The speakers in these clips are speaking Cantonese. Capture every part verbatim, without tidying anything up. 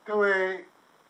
各位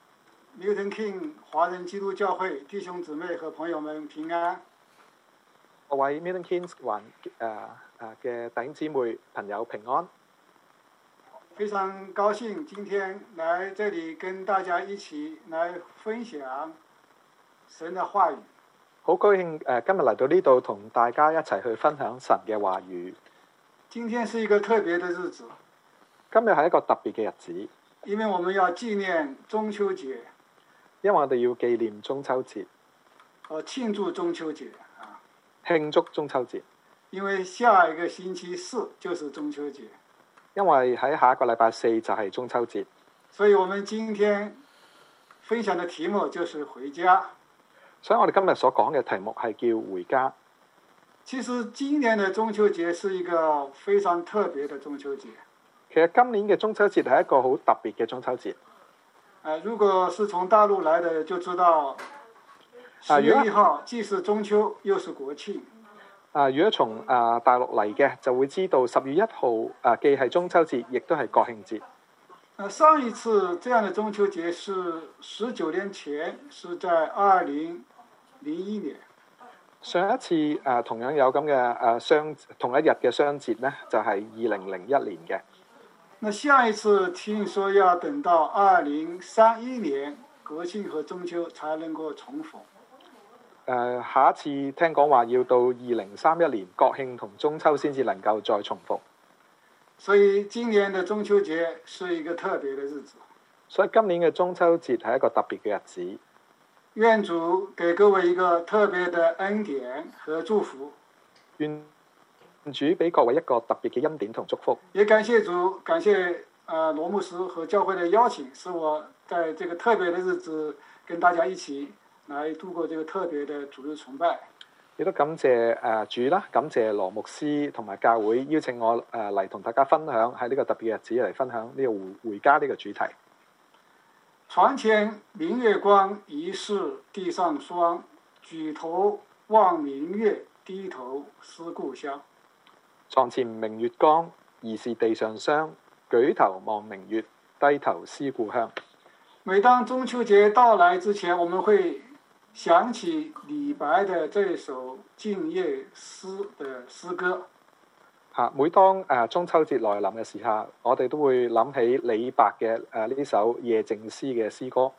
Milton King 華人基督教會弟兄姊妹和朋友們平安。 各位 Milton Keynes 環誒誒嘅弟兄姊妹朋友平安。 非常高興今天來這裡跟大家一起來分享神的話語。 好高興誒、呃，今日嚟到呢度同大家一齊去分享神嘅話語。 今天是一個特別的日子。 今日係一個特別嘅日子， 因為我們要紀念中秋節。 因為我哋要紀念中秋節， 和慶祝中秋節啊！ 慶祝中秋節。 因為下一個星期四就是中秋節。 因為喺下一個禮拜四就係中秋節， 所以我們今天分享的題目就是回家。 所以我哋今日所講嘅題目係叫回家。 其實今年的中秋節是一個非常特別的中秋節。 其實今年嘅中秋節係一個好特別嘅中秋節。 呃、如果是從大陸來的，就知道十月一號既是中秋又是國慶。 啊，如果從啊、呃、大陸嚟嘅，就會知道十月一號啊既係中秋節，亦都係國慶節。 呃、上一次這樣的中秋節是十九年前，是在二零零一年。 上一次誒、呃、同樣有咁嘅誒雙同一日嘅雙節呢，就係二零零一年嘅。 那下一次聽說要等到二零三一年國慶和中秋才能夠重逢。 誒、呃、下一次聽講話要到二零三一年國慶同中秋先至能夠再重逢。 所以今年的中秋節是一個特別的日子。 所以今年嘅中秋節係一個特別嘅日子。 願主給各位一個特別的恩典和祝福。 願主俾各位一個特別嘅恩典同祝福。 也感謝主，感謝啊羅牧師和教會的邀請，使我在這個特別的日子跟大家一起來度過這個特別的主日崇拜。 亦都感謝誒主啦，感謝羅牧師同埋教會邀請我誒嚟同大家分享喺呢個特別嘅日子嚟分享呢個回回家呢個主題。 床前明月光，疑是地上霜。舉頭望明月，低頭思故鄉。 床前明月光，疑是地上霜。舉頭望明月，低頭思故鄉。 每當中秋節到來之前，我們會想起李白的這首《靜夜思》的詩歌。 嚇！每當誒中秋節來臨嘅時候，我哋都會諗起李白嘅誒呢首《夜靜思》嘅詩歌。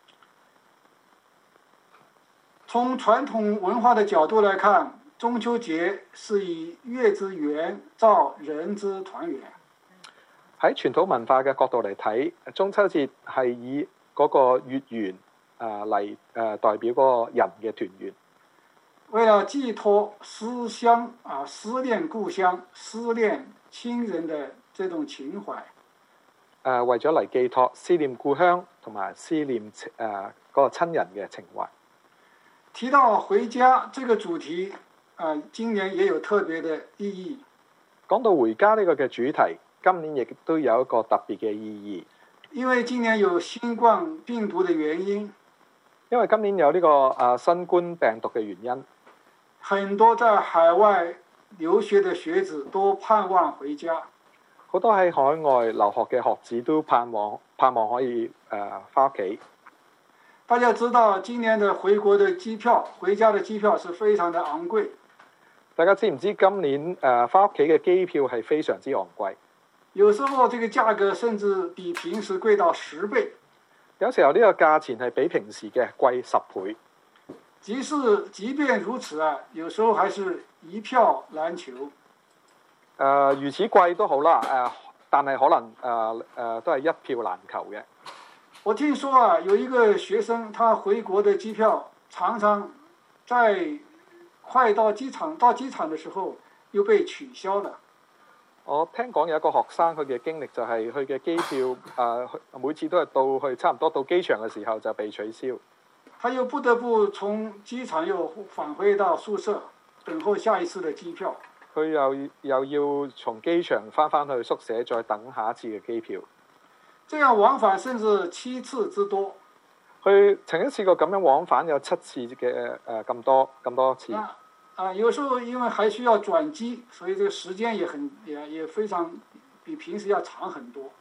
從傳統文化的角度來看，中秋節是以月之圓照人之團圓。 喺傳統文化嘅角度嚟睇，中秋節係以嗰個月圓啊嚟誒代表嗰個人嘅團圓。 為了寄託思鄉啊，思念故鄉、思念親人的這種情懷。誒、 呃，為咗嚟寄託思念故鄉同埋思念誒嗰、呃那個親人嘅情懷。 提到回家這個主題，啊、呃，今年也有特別的意義。 講到回家呢個嘅主題，今年亦都有一個特別嘅意義。 因為今年有新冠病毒的原因。 因為今年有呢、這個啊、呃、新冠病毒嘅原因。 很多在海外留學的學子都盼望回家。 好多喺海外留學嘅學子都盼望盼望可以誒返屋企。 大家知道今年的回國的機票，回家的機票是非常的昂貴。 大家知唔知今年誒返屋企嘅機票係非常之昂貴？ 有時候這個價格甚至比平時貴到十倍。 有時候呢個價錢係比平時嘅貴十倍。 即是即便如此啊，有時候還是一票難求。誒、 呃，如此貴都好啦，誒、呃，但係可能誒誒、呃呃、都係一票難求嘅。 我聽說啊，有一個學生，他回國的機票常常在快到機場到機場的時候又被取消了。 我聽講有一個學生佢嘅經歷就係佢嘅機票誒、呃、每次都係到去差唔多到機場嘅時候就被取消。 他又不得不從機場又返回到宿舍，等候下一次的機票。 佢又又要從機場翻返去宿舍，再等下一次嘅機票。 這樣往返甚至七次之多。 佢曾經試過咁樣往返有七次嘅誒咁多咁多次。 啊，啊，有時候因為還需要轉機，所以這個時間也很也也非常比平時要長很多。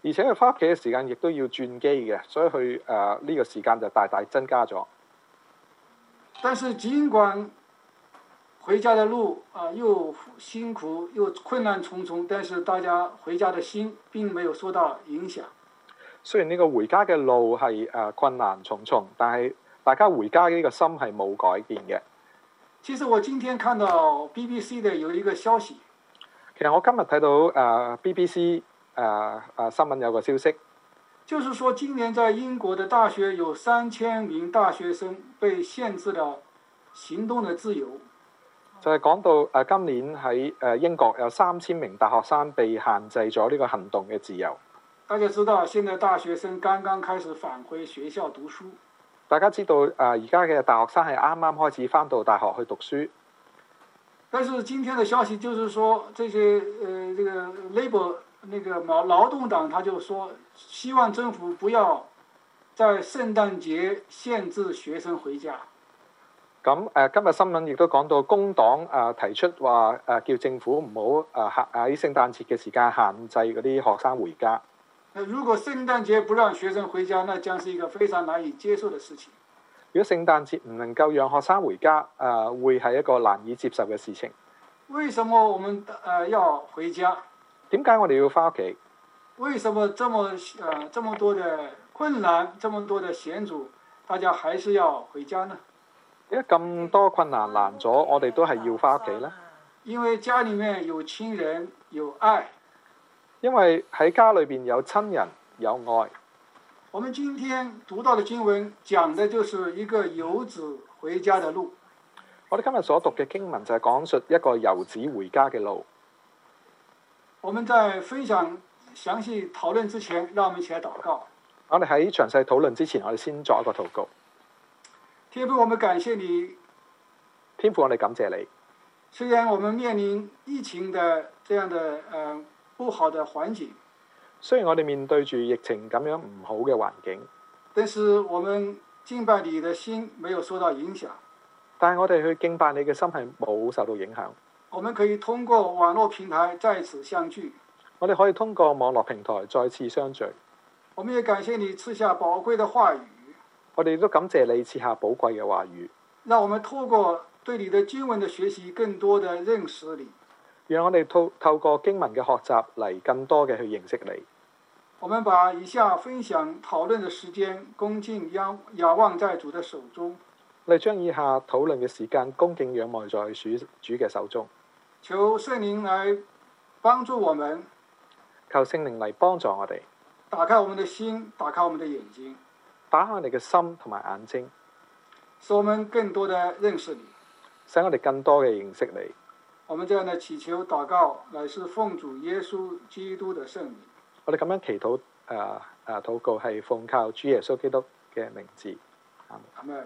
而且佢翻屋企嘅時間亦都要轉機嘅，所以佢誒呢個時間就大大增加咗。 但是儘管回家的路啊、呃、又辛苦又困難重重，但是大家回家的心並沒有受到影響。 雖然呢個回家嘅路係誒、呃、困難重重，但係大家回家嘅呢個心係冇改變嘅。 其實我今天看到 B B C 的有一個消息， 其實我今日睇到誒、呃、B B C 誒、呃、誒新聞有個消息， 就是說今年在英國的大學有三千名大學生被限制了行動的自由。 就係講到誒、呃、今年喺誒英國有三千名大學生被限制咗呢個行動嘅自由。 大家知道，現在大學生剛剛開始返回學校讀書。 大家知道誒而家嘅大學生係啱啱開始返到大學去讀書。 但是今天的消息就是說，這些呃這個 Labour 那個勞勞動黨，他就說希望政府不要在聖誕節限制學生回家。 咁誒、呃、今日新聞亦都講到工黨誒、呃、提出話誒、呃、叫政府唔好誒喺聖誕節嘅時間限制嗰啲學生回家。 如果聖誕節不讓學生回家，那將是一個非常難以接受的事情。 如果聖誕節唔能夠讓學生回家，誒、呃、會係一個難以接受嘅事情。 為什麼我們誒、呃、要回家？點解我哋要返屋企？ 為什麼這麼誒、呃、這麼多的困難，這麼多的險阻，大家還是要回家呢？ 點解咁多困難難咗，我哋都係要返屋企呢？ 因為家裡面有親人有愛。 因為喺家裏邊有親人有愛。 我們今天讀到的經文講的就是一個遊子回家的路。 我哋今日所讀嘅經文就係講述一個遊子回家嘅路。 我們在分享詳細討論之前，讓我們一起來禱告。 我哋喺詳細討論之前，我哋先作一個禱告。 天父，我們感謝你。 天父，我哋感謝你。 雖然我們面臨疫情的這樣的呃不好的環境， 雖然我哋面對住疫情咁樣唔好嘅環境， 但是我們敬拜你的心沒有受到影響。 但係我哋去敬拜你嘅心係冇受到影響。 我們可以通過網絡平台再次相聚。 我哋可以通過網絡平台再次相聚。 我們也感謝你賜下寶貴的話語。我哋都感謝你賜下寶貴嘅話語， 讓我們透過對你的經文的學習，更多的認識你。 讓我哋透透過經文嘅學習嚟更多嘅去認識你。 我們把以下分享討論的時間恭敬仰仰望在主的手中。 我哋將以下討論嘅時間恭敬仰望在主主嘅手中。 求聖靈來幫助我們。 求聖靈嚟幫助我哋。 打開我們的心，打開我們的眼睛。 打開我哋嘅心同埋眼睛， 使我們更多的認識你， 使我哋更多嘅認識你。 我們這樣的祈求禱告，乃是奉主耶穌基督的聖名。 我哋咁樣祈禱，誒、呃、誒，禱告係奉靠主耶穌基督嘅名字。阿門。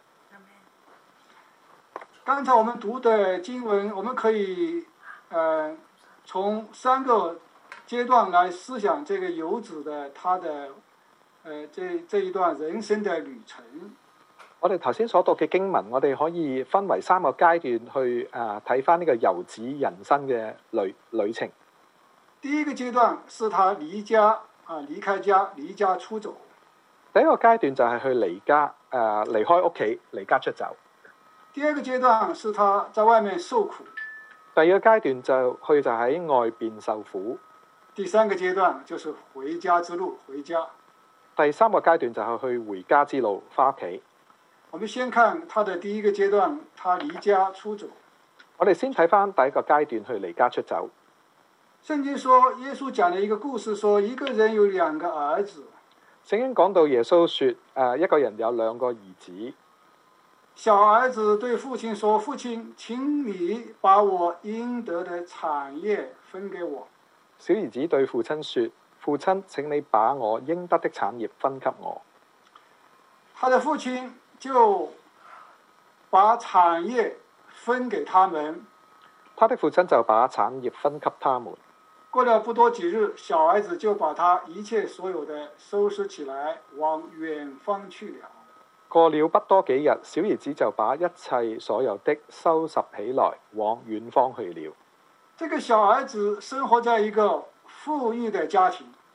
剛才我們讀的經文，我們可以誒、呃、從三個階段來思想這個遊子的他的。誒、呃，這這一段人生的旅程， 我哋頭先所讀嘅經文，我哋可以分為三個階段去誒睇返呢個遊子人生嘅旅旅程。 第一個階段是他離家啊，離開家，離家出走。 第一個階段就係去離家誒、呃，離開屋企，離家出走。 第二個階段是他在外面受苦。 第二個階段就去就喺外邊受苦。 第三個階段就是回家之路，回家。 第三個階段就係去回家之路，返屋企。 我們先看他的第一個階段，他離家出走。 我哋先睇返第一個階段去離家出走。 聖經說，耶穌講了一個故事，說一個人有兩個兒子。 聖經講到耶穌說，誒、呃、一個人有兩個兒子。 小兒子對父親說：父親，請你把我應得的產業分給我。 小兒子對父親說：父親，請你把我應得的產業分給我。 他的父親就把產業分給他們。 他的父親就把產業分給他們。 過了不多幾日，小兒子就把他一切所有的收拾起來，往遠方去了。 過了不多幾日，小兒子就把一切所有的收拾起來，往遠方去了。 這個小兒子生活在一個富裕的家庭。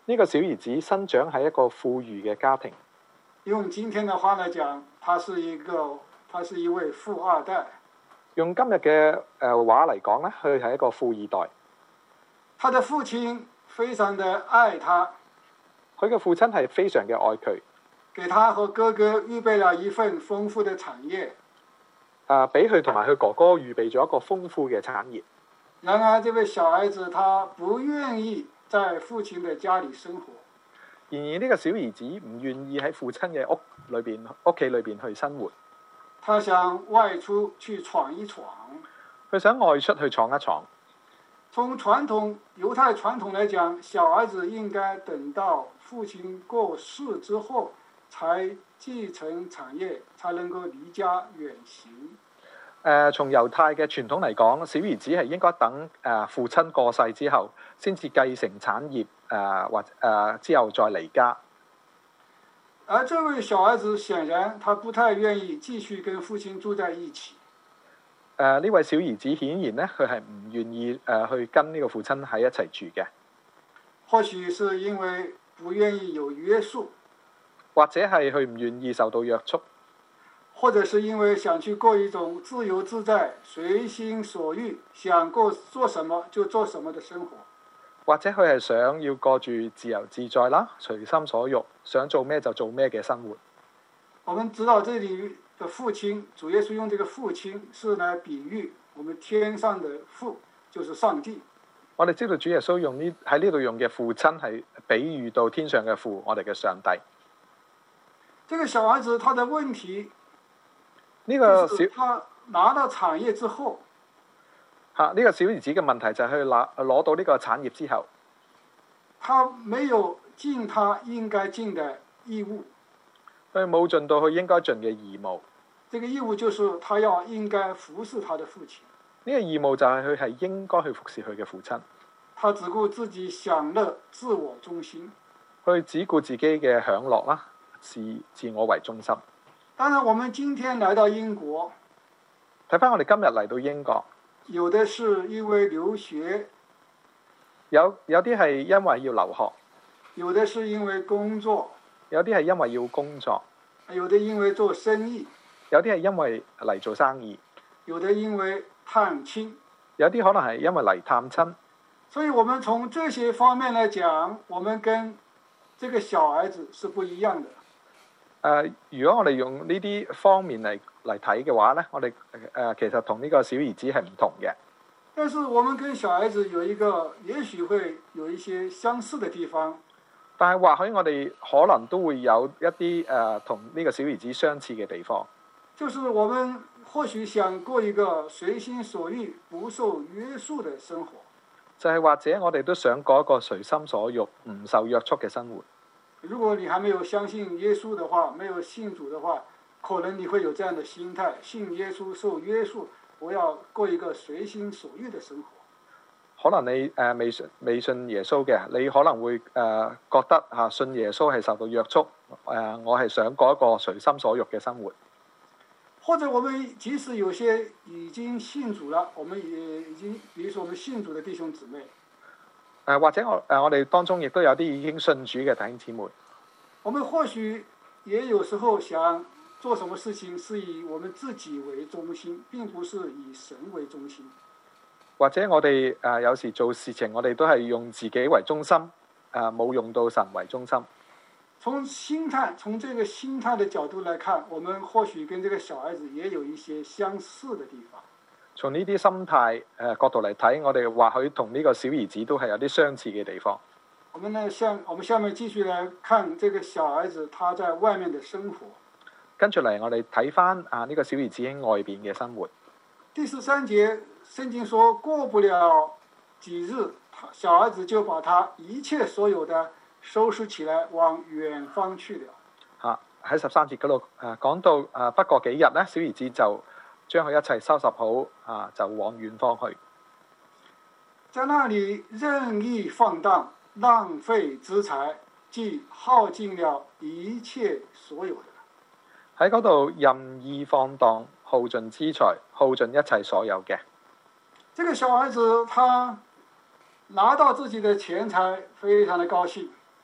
呢個小兒子生長喺一個富裕嘅家庭， 用今天的話來講，他是一個，他是一位富二代。 用今日嘅誒話嚟講咧，佢係一個富二代。 他的父親非常的愛他， 佢嘅父親係非常嘅愛佢， 給他和哥哥預備了一份豐富的產業。 誒俾佢同埋佢哥哥預備咗一個豐富嘅產業。 然而，這位小孩子他不願意在父親的家裏生活。 然而呢個小兒子唔願意喺父親嘅屋裏邊、屋企裏邊去生活。 他想外出去闖一闖。 佢想外出去闖一闖。 從傳統猶太傳統來講，小孩子應該等到父親過世之後，才繼承產業，才能夠離家遠行。誒、 呃，從猶太嘅傳統嚟講，小兒子係應該等誒、呃、父親過世之後，先至繼承產業，誒或誒之後再離家。 而這位小孩子顯然他不太願意繼續跟父親住在一起。 誒呢、呃、位小兒子顯然咧，佢係唔願意誒、呃、去跟呢個父親喺一齊住嘅。 或許是因為不願意有約束， 或者係佢唔願意受到約束， 或者是因為想去過一種自由自在、隨心所欲、想過做什麼就做什麼的生活。 或者佢係想要過住自由自在啦、隨心所欲、想做咩就做咩嘅生活。 我們知道這裏的父親，主耶穌用這個父親是來比喻我們天上的父，就是上帝。 我哋知道主耶穌用呢喺呢度用嘅父親係比喻到天上嘅父，我哋嘅上帝。 這個小孩子他的問題， 呢個小他拿到產業之後， 嚇呢、這個小兒子嘅問題就係佢拿攞到呢個產業之後， 他沒有盡他應該盡的義務。 佢冇盡到佢應該盡嘅義務。 這個義務就是他要應該服侍他的父親。 呢個義務就係佢係應該去服侍佢嘅父親。 他只顧自己享樂，自我中心。 佢只顧自己嘅享樂啦，自自我為中心。 當然，我們今天來到英國， 睇返我哋今日嚟到英國， 有的是因為留學， 有有啲係因為要留學， 有的是因為工作， 有啲係因為要工作， 有的因為做生意， 有啲係因為嚟做生意， 有的因為探親， 有啲可能係因為嚟探親。 所以我們從這些方面來講，我們跟這個小孩子是不一樣的。 誒、呃，如果我哋用呢啲方面嚟嚟睇嘅話咧，我哋誒、呃、其實同呢個小兒子係唔同嘅。 但是我們跟小孩子有一個，也許會有一些相似的地方。 但係或許我哋可能都會有一啲誒同呢個小兒子相似嘅地方。 就是我們或許想過一個隨心所欲、不受約束的生活。 就係或者我哋都想過一個隨心所欲、唔受約束嘅生活。 如果你還沒有相信耶穌的話，沒有信主的話，可能你會有這樣的心態：信耶穌受約束，我要過一個隨心所欲的生活。 可能你誒、呃、未信未信耶穌嘅，你可能會誒、呃、覺得嚇、啊、信耶穌係受到約束，誒、呃、我係想過一個隨心所欲嘅生活。 或者我們即使有些已經信主了，我們也已經，比如說我們信主的弟兄姊妹。 誒、呃、或者我誒、呃、我哋當中亦都有啲已經信主嘅弟兄姊妹。 我們或許也有時候想做什麼事情是以我們自己為中心，並不是以神為中心。 或者我哋誒、呃、有時做事情，我哋都係用自己為中心，誒、呃、冇用到神為中心。 從心態，從這個心態的角度來看，我們或許跟這個小孩子也有一些相似的地方。 從呢啲心態誒、呃、角度嚟睇，我哋或許同呢個小兒子都係有啲相似嘅地方。 我們呢，下我們下面繼續來看這個小孩子他在外面的生活。 跟住嚟，我哋睇翻啊呢、這個小兒子喺外邊嘅生活。 第十三節，聖經說過不了幾日，小孩子就把他一切所有的收拾起來，往遠方去了。 嚇喺十三節嗰度誒講到誒、啊，不過幾日咧，小兒子就將佢一切收拾好啊，就往遠方去。 在那裡任意放蕩，浪費資財，即耗盡了一切所有的。 喺嗰度任意放蕩，耗盡資財，耗盡一切所有嘅。 這個小孩子他拿到自己的錢財，非常的高興。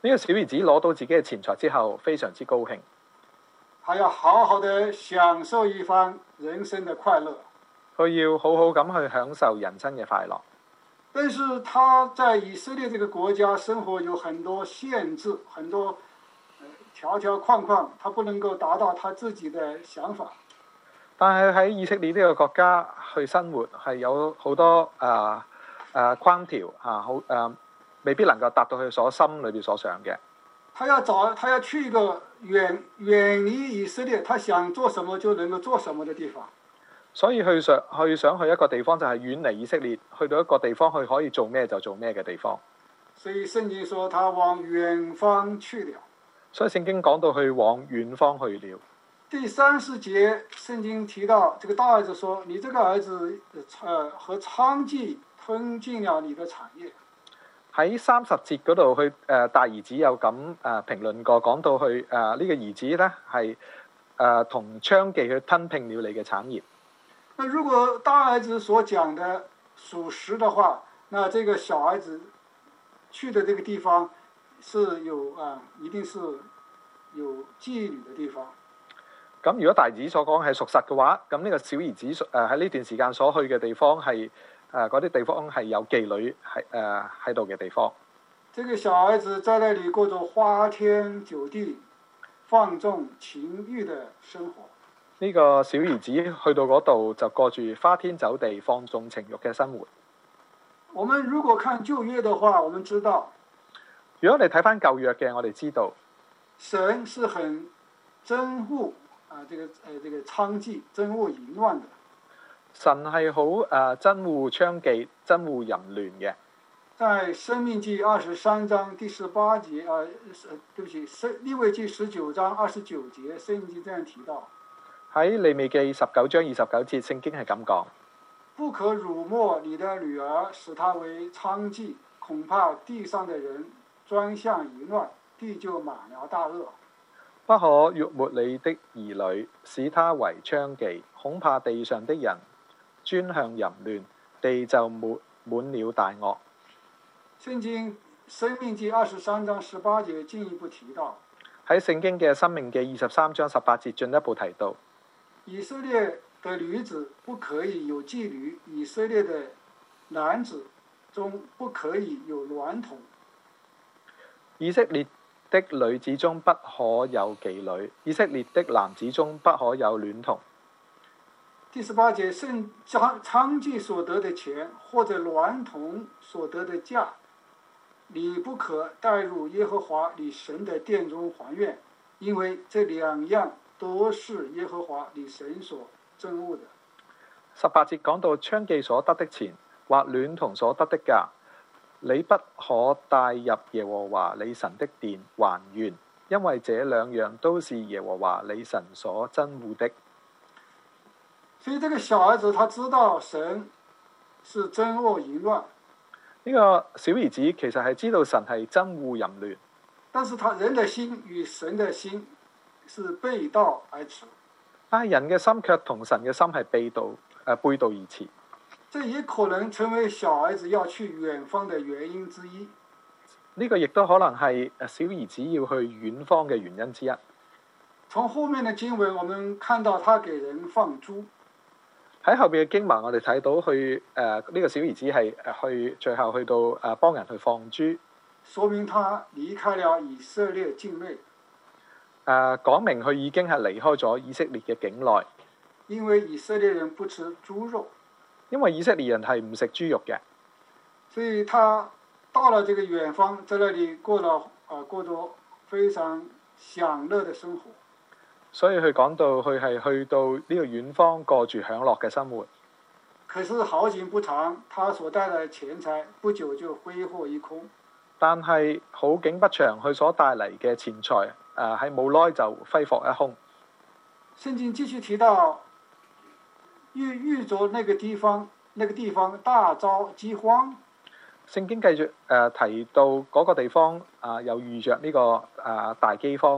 呢個小兒子攞到自己嘅錢財之後，非常之高興， 他要好好的享受一番人生的快樂。 佢要好好咁去享受人生嘅快樂。 但是他在以色列這個國家生活有很多限制，很多呃條條框框，他不能夠達到他自己的想法。 但係喺以色列呢個國家去生活係有好多誒誒框條嚇，好、呃、誒、呃、未必能夠達到佢所心裏邊所想嘅。 他要找，他要去一個遠遠離以色列，他想做什麼就能夠做什麼的地方。 所以去想去想去一個地方就係遠離以色列，去到一個地方去可以做咩就做咩嘅地方。 所以聖經說他往遠方去了。 所以聖經講到去往遠方去了。 第三十節聖經提到，這個大兒子說：你這個兒子，呃，和娼妓吞盡了你的產業。 喺三十節嗰度去誒、呃、大兒子有咁誒、呃、評論過，講到去誒呢、呃這個兒子咧係誒同娼妓去吞併了你嘅產業。 那如果大兒子所講的屬實的話，那這個小兒子去的這個地方是有啊、呃，一定是有妓女的地方。 咁如果大兒子所講係屬實嘅話，咁呢個小兒子誒喺呢段時間所去嘅地方係誒嗰啲地方係有妓女係誒喺度嘅地方。 這個小兒子在那裡過着花天酒地、放縱情慾的生活。 呢個小兒子去到嗰度就過住花天酒地、放縱情慾嘅生活。 我們如果看舊約的話，我們知道， 如果你睇翻舊約嘅，我哋知道神是很憎惡啊，這個誒、呃，這個娼妓、憎惡淫亂的。神係好誒憎惡娼妓、憎惡淫亂嘅。 在《申命記》二十三章第十八節啊，對不起，《利未記》十九章二十九節，聖經這樣提到。 喺利未記十九章二十九節，聖經係咁講： 不可辱沒你的女兒，使她為娼妓，恐怕地上的人專向淫亂，地就滿了大惡。 不可辱沒你的兒女，使她為娼妓，恐怕地上的人專向淫亂，地就滿滿了大惡。 聖經《申命記》二十三章十八節進一步提到， 喺聖經嘅《申命記》二十三章十八節進一步提到。 以色列的女子不可以有妓女，以色列的男子中不可以有孌童。 以色列的女子中不可有妓女，以色列的男子中不可有孌童。 第十八節，聖娼娼妓所得的錢或者孌童所得的價，你不可帶入耶和華你神的殿中還願，因為這兩樣都是耶和華你神所憎惡的。 十八節講到娼妓所得的錢或孌童所得的價，你不可帶入耶和華你神的殿還願，因為這兩樣都是耶和華你神所憎惡的。 所以這個小兒子他知道神是憎惡淫亂。 呢個小兒子其實係知道神係憎惡淫亂， 但是他人的心與神的心是背道而馳， 但係人嘅心卻同神嘅心係背道誒、呃、背道而馳。 這也可能成為小兒子要去遠方的原因之一。 呢個亦都可能係小兒子要去遠方嘅原因之一。 從後面的經文，我們看到他給人放豬。 喺後邊嘅經文，我哋睇到去誒呢、呃這個小兒子係誒去最後去到誒、呃、幫人去放豬， 說明他離開了以色列境內。 誒講明佢已經係離開咗以色列嘅境內， 因為以色列人不吃豬肉， 因為以色列人係唔食豬肉嘅， 所以他到了這個遠方，在那裡過了啊、呃、過着非常享樂的生活。 所以佢講到佢係去到呢個遠方過住享樂嘅生活。 可是好景不長，他所帶來的錢財不久就揮霍一空。 但係好景不長，佢所帶嚟嘅錢財誒喺冇耐就揮霍一空。 聖經繼續提到，遇遇着那個地方，那個地方大遭饑荒。聖經繼續誒、呃、提到嗰個地方啊、呃，又遇着呢、這個誒、呃、大饑荒。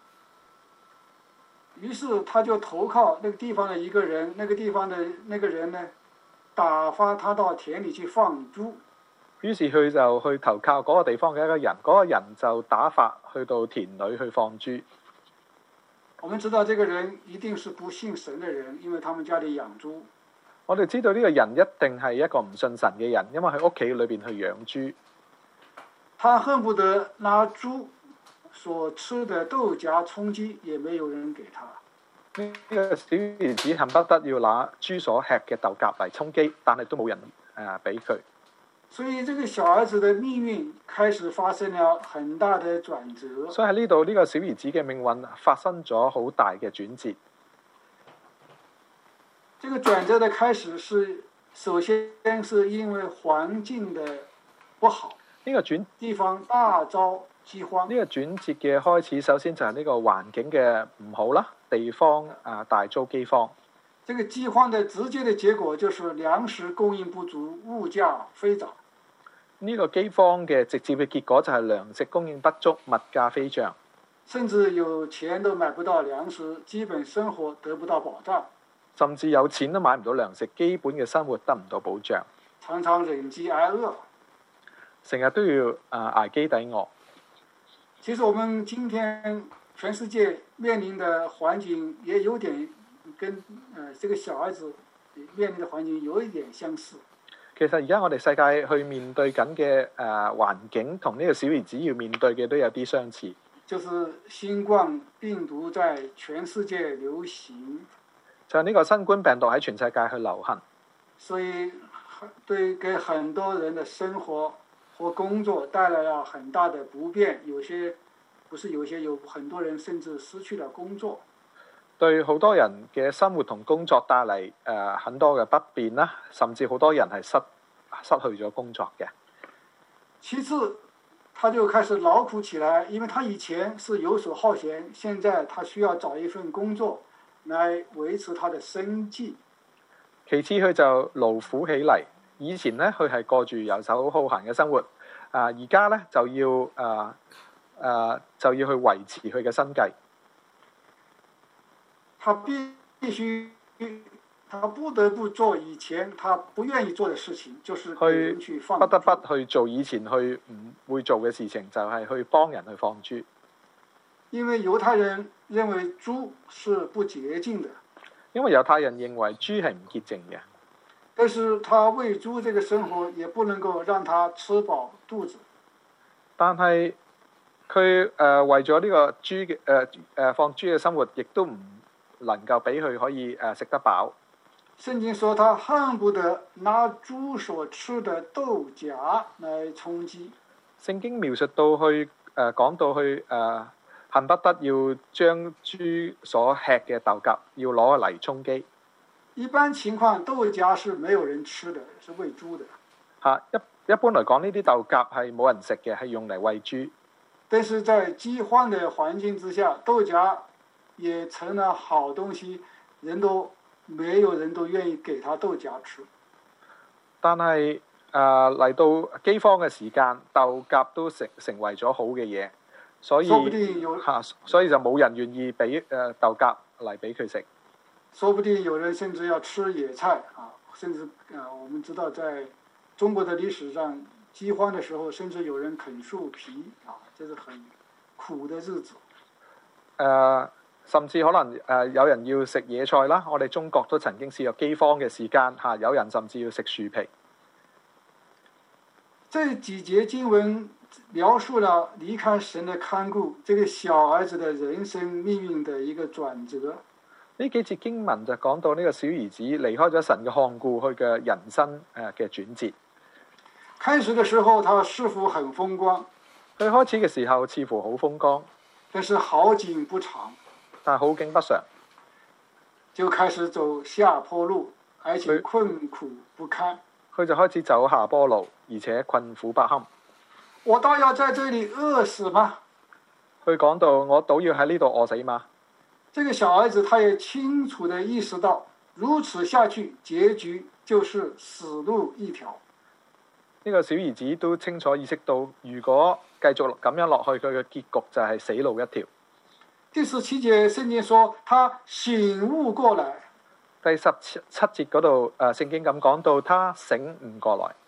於是他就投靠那個地方的一個人，那個地方的那個人呢，打發他到田裡去放豬， 於是佢就去投靠嗰個地方嘅一個人，嗰、那個人就打發去到田裏去放豬。 我們知道這個人一定是不信神的人，因為他們家裏養豬。 我哋知道呢個人一定係一個唔信神嘅人，因為喺屋企裏邊去養豬。 他恨不得拿豬所吃的豆莢充飢，也沒有人給他。 呢個小兒子恨不得要拿豬所吃嘅豆莢嚟充飢，但係都冇人誒俾佢。 所以這個小兒子的命運開始發生了很大的轉折。 所以喺呢度呢個小兒子嘅命運發生咗好大嘅轉折。 這個轉折的開始是首先是因為環境的不好， 呢個轉地方大遭饑荒。 呢個轉折嘅開始，首先就係呢個環境嘅唔好啦，地方啊大遭饑荒。 這個饑荒的直接的結果就是糧食供應不足，物價飛漲。 呢個饑荒嘅直接嘅結果就係糧食供應不足，物價飛漲， 甚至有錢都買不到糧食，基本生活得不到保障。 甚至有錢都買唔到糧食，基本嘅生活得唔到保障， 常常忍飢挨餓， 成日都要啊挨飢抵餓。 其實我們今天全世界面臨的環境也有點跟呃這個小孩子面臨的環境有一點相似。 其實而家我哋世界去面對緊嘅誒環境，同呢個小兒子要面對嘅都有啲相似。 就是新冠病毒在全世界流行。 就係呢個新冠病毒喺全世界去流行， 所以對給很多人的生活和工作帶來了很大的不便，有些不是有些有很多人甚至失去了工作。 對好多人嘅生活同工作帶嚟誒很多嘅不便啦，甚至好多人係失失去咗工作嘅。 其次，他就開始勞苦起來，因為他以前是遊手好閒，現在他需要找一份工作來維持他的生計。 其次，佢就勞苦起嚟。以前咧，佢係過住遊手好閒嘅生活，啊，而家咧就要啊啊就要去維持佢嘅生計。 他必須，他不得不做以前他不願意做的事情，就是給人去放豬。 不得不去做以前去唔會做嘅事情，就係去幫人去放豬。 因為猶太人認為豬是不潔淨的， 因為猶太人認為豬係唔潔淨嘅。 但是他餵豬這個生活也不能夠讓他吃飽肚子。 但係佢誒為咗呢個豬嘅誒誒放豬嘅生活，亦都唔能夠俾佢可以誒食得飽。 聖經說他恨不得拿豬所吃的豆莢來充飢。聖經描述到去誒講到去誒恨不得要將豬所吃嘅豆莢要攞嚟充飢。 一般情況豆莢是沒有人吃的，是餵豬的。 嚇一一般嚟講，呢啲豆莢係冇人食嘅，係用嚟餵豬。 但是在饑荒的環境之下，豆莢也成了好東西，人都沒有人都願意給他豆莢吃。 但係誒嚟到饑荒嘅時間，豆莢都成成為咗好嘅嘢，所以嚇、啊，所以就冇人願意俾誒、呃、豆莢嚟俾佢食。 說不定有人甚至要吃野菜啊，甚至啊，我們知道在中國的歷史上，饑荒的時候，甚至有人啃樹皮啊，這是很苦的日子。誒、 呃，甚至可能誒、呃、有人要食野菜啦。我哋中國都曾經試過饑荒嘅時間嚇、啊，有人甚至要食樹皮。 這幾節經文描述了離開神的看顧，這個小兒子的人生命運的一個轉折。 呢幾節經文就講到呢個小兒子離開咗神嘅看顧，佢嘅人生誒嘅轉折。 開始嘅時候，他似乎很風光。 佢開始嘅時候似乎好風光， 但是好景不長。 但係好景不長， 就開始走下坡路，而且困苦不堪。 佢就開始走下坡路，而且困苦不堪。 我倒要在這裡餓死嗎？ 佢講到我倒要喺呢度餓死嗎？ 這個小兒子他也清楚地意識到，如此下去，結局就是死路一條。 呢個小兒子都清楚意識到，如果繼續咁樣落去，佢嘅結局就係死路一條。 第十七節聖經說，他醒悟過來。 第十七節嗰度誒聖經咁講到，他醒悟過來。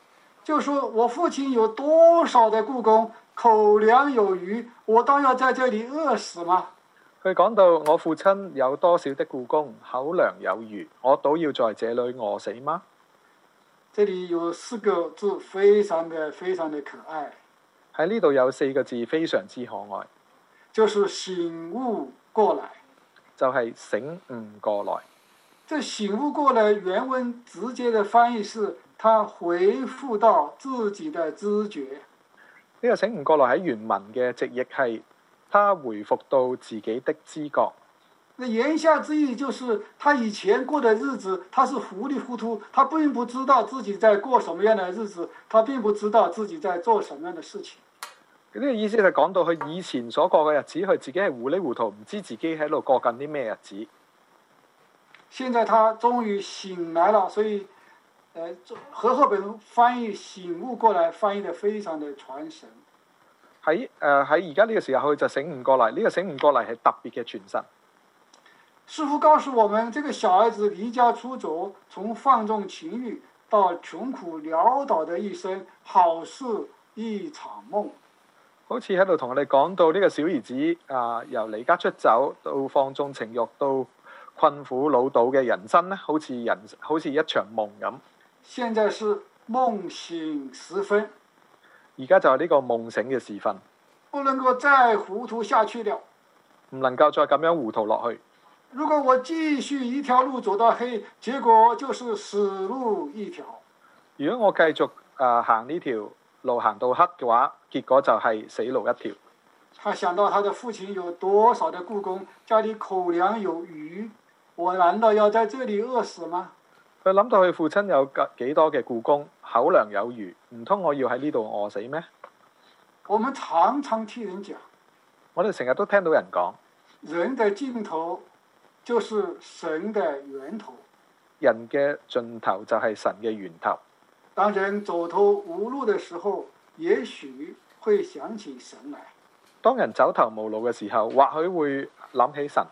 就說我父親有多少的雇工，口糧有餘，我當要在這裡餓死嗎？ 佢講到我父親有多少的雇工，口糧有餘，我倒要在這裡餓死嗎？ 這裡有四個字，非常的非常的可愛。 喺呢度有四個字非常之可愛， 就是醒悟過來。 就係醒悟過來。 這醒悟過來原文直接的翻譯是，他回復到自己的知覺。 呢個醒悟過來喺原文嘅直譯係，他回復到自己的知覺。 那言下之意就是，他以前過的日子，他是糊裡糊塗，他並不知道自己在過什麼樣的日子，他並不知道自己在做什麼樣的事情。 呢個意思就講到佢以前所過嘅日子，佢自己係糊裡糊塗，唔知自己喺度過緊啲咩日子。 現在他終於醒來了，所以，呃，和合本翻譯醒悟過來，翻譯得非常的傳神。 喺誒喺而家呢個時候，佢就醒悟過嚟。呢、這個醒悟過嚟係特別嘅傳神。 師父告訴我們，這個小兒子離家出走，從放縱情慾到窮苦潦倒的一生，好似一場夢。 好似喺度同我哋講到呢個小兒子啊、呃，由離家出走到放縱情慾到困苦潦倒嘅人生咧，好似人好似一場夢咁。 現在是夢醒時分， 而家就係呢個夢醒嘅時分， 不能夠再糊塗下去了， 唔能夠再咁樣糊塗落去。 如果我繼續一條路走到黑，結果就是死路一條。 如果我繼續誒、呃、行呢條路行到黑嘅話，結果就係死路一條。 他想到他的父親有多少的雇工，家裡口糧有餘，我難道要在這裡餓死嗎？ 佢諗到佢父親有幾多嘅雇工，口糧有餘，唔通我要喺呢度餓死咩？ 我們常常聽人講， 我哋成日都聽到人講， 人的盡頭就是神的源頭。 人嘅盡頭就係神嘅源頭。 當人走投無路的時候，也許會想起神來。 當人走投無路嘅時候，或許會諗起神。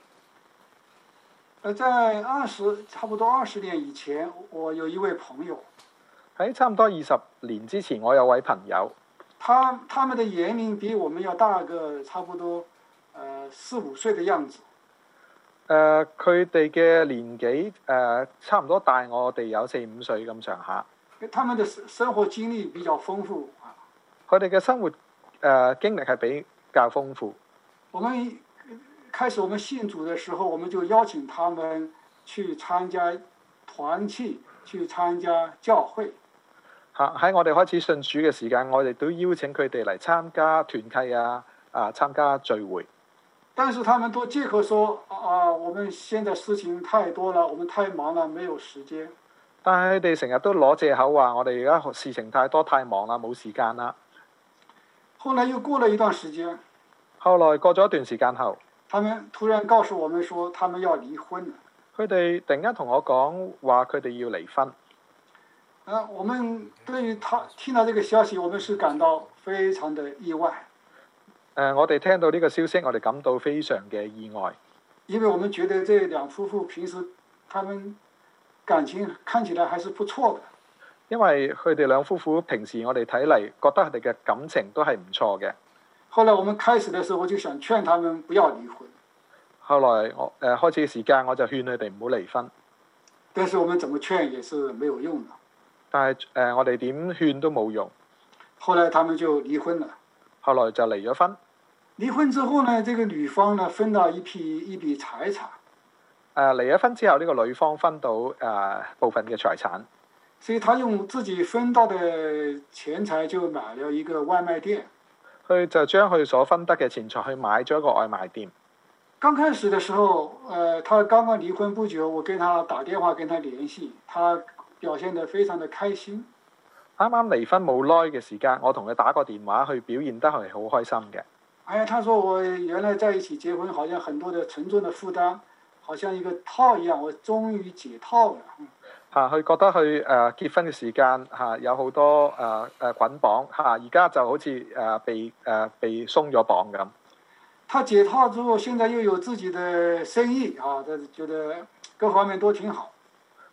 在二十差不多二十年以前，我有一位朋友。 喺差唔多二十年之前，我有位朋友。 他他們的年齡比我們要大個差不多，呃四五歲的樣子。 誒，佢哋嘅年紀誒、呃、差唔多大我哋有四五歲咁上下。 他們的生活經歷比較豐富啊。 佢哋嘅生活誒、呃、經歷係比較豐富。 我們開始我們信主的時候，我們就邀請他們去參加團契，去參加教會。 嚇！喺我哋開始信主嘅時間，我哋都邀請佢哋嚟參加團契啊，啊參加聚會。 但是他們都借口說啊，我們現在事情太多了，我們太忙了，沒有時間。 但係佢哋成日都攞借口話，我哋而家事情太多，太忙啦，冇時間啦。 後來又過了一段時間。 後來過咗一段時間後， 他們突然告訴我們說，他們要離婚了。 佢哋突然間同我講話，佢哋要離婚。 啊，我們對於他聽到這個消息，我們是感到非常的意外。 誒、呃，我哋聽到呢個消息，我哋感到非常嘅意外， 因為我們覺得這兩夫婦平時他們感情看起來還是不錯的。 因為佢哋兩夫婦平時我哋睇嚟覺得佢哋嘅感情都係唔錯嘅。 後來我們開始的時候，我就想勸他們不要離婚。 後來我誒、呃、開始嘅時間，我就勸佢哋唔好離婚。 但是我們怎麼勸也是沒有用的。 但係誒、呃，我哋點勸都冇用。 後來他們就離婚了。後來就離咗婚。 離婚之後呢，這個女方呢分到一筆一筆財產。誒、 呃，離咗婚之後，呢、這個女方分到誒、呃、部分嘅財產。 所以，她用自己分到的錢財就買了一個外賣店。 佢就將佢所分得嘅錢財去買咗一個外賣店。 剛開始的時候，誒、呃，他剛剛離婚不久，我跟他打電話跟他聯繫，他表現得非常的開心。 啱啱離婚冇耐嘅時間，我同佢打個電話，去表現得係好開心嘅。 哎呀，他說我原來在一起結婚，好像很多的沉重的負擔，好像一個套一樣，我終於解套了。 嚇、啊，佢覺得佢誒、呃、結婚嘅時間嚇、啊、有好多誒誒捆綁嚇，而、啊、家就好似誒、呃、被誒、呃、被鬆咗綁咁。 他解套之後，現在又有自己的生意啊，他覺得各方面都挺好。 佢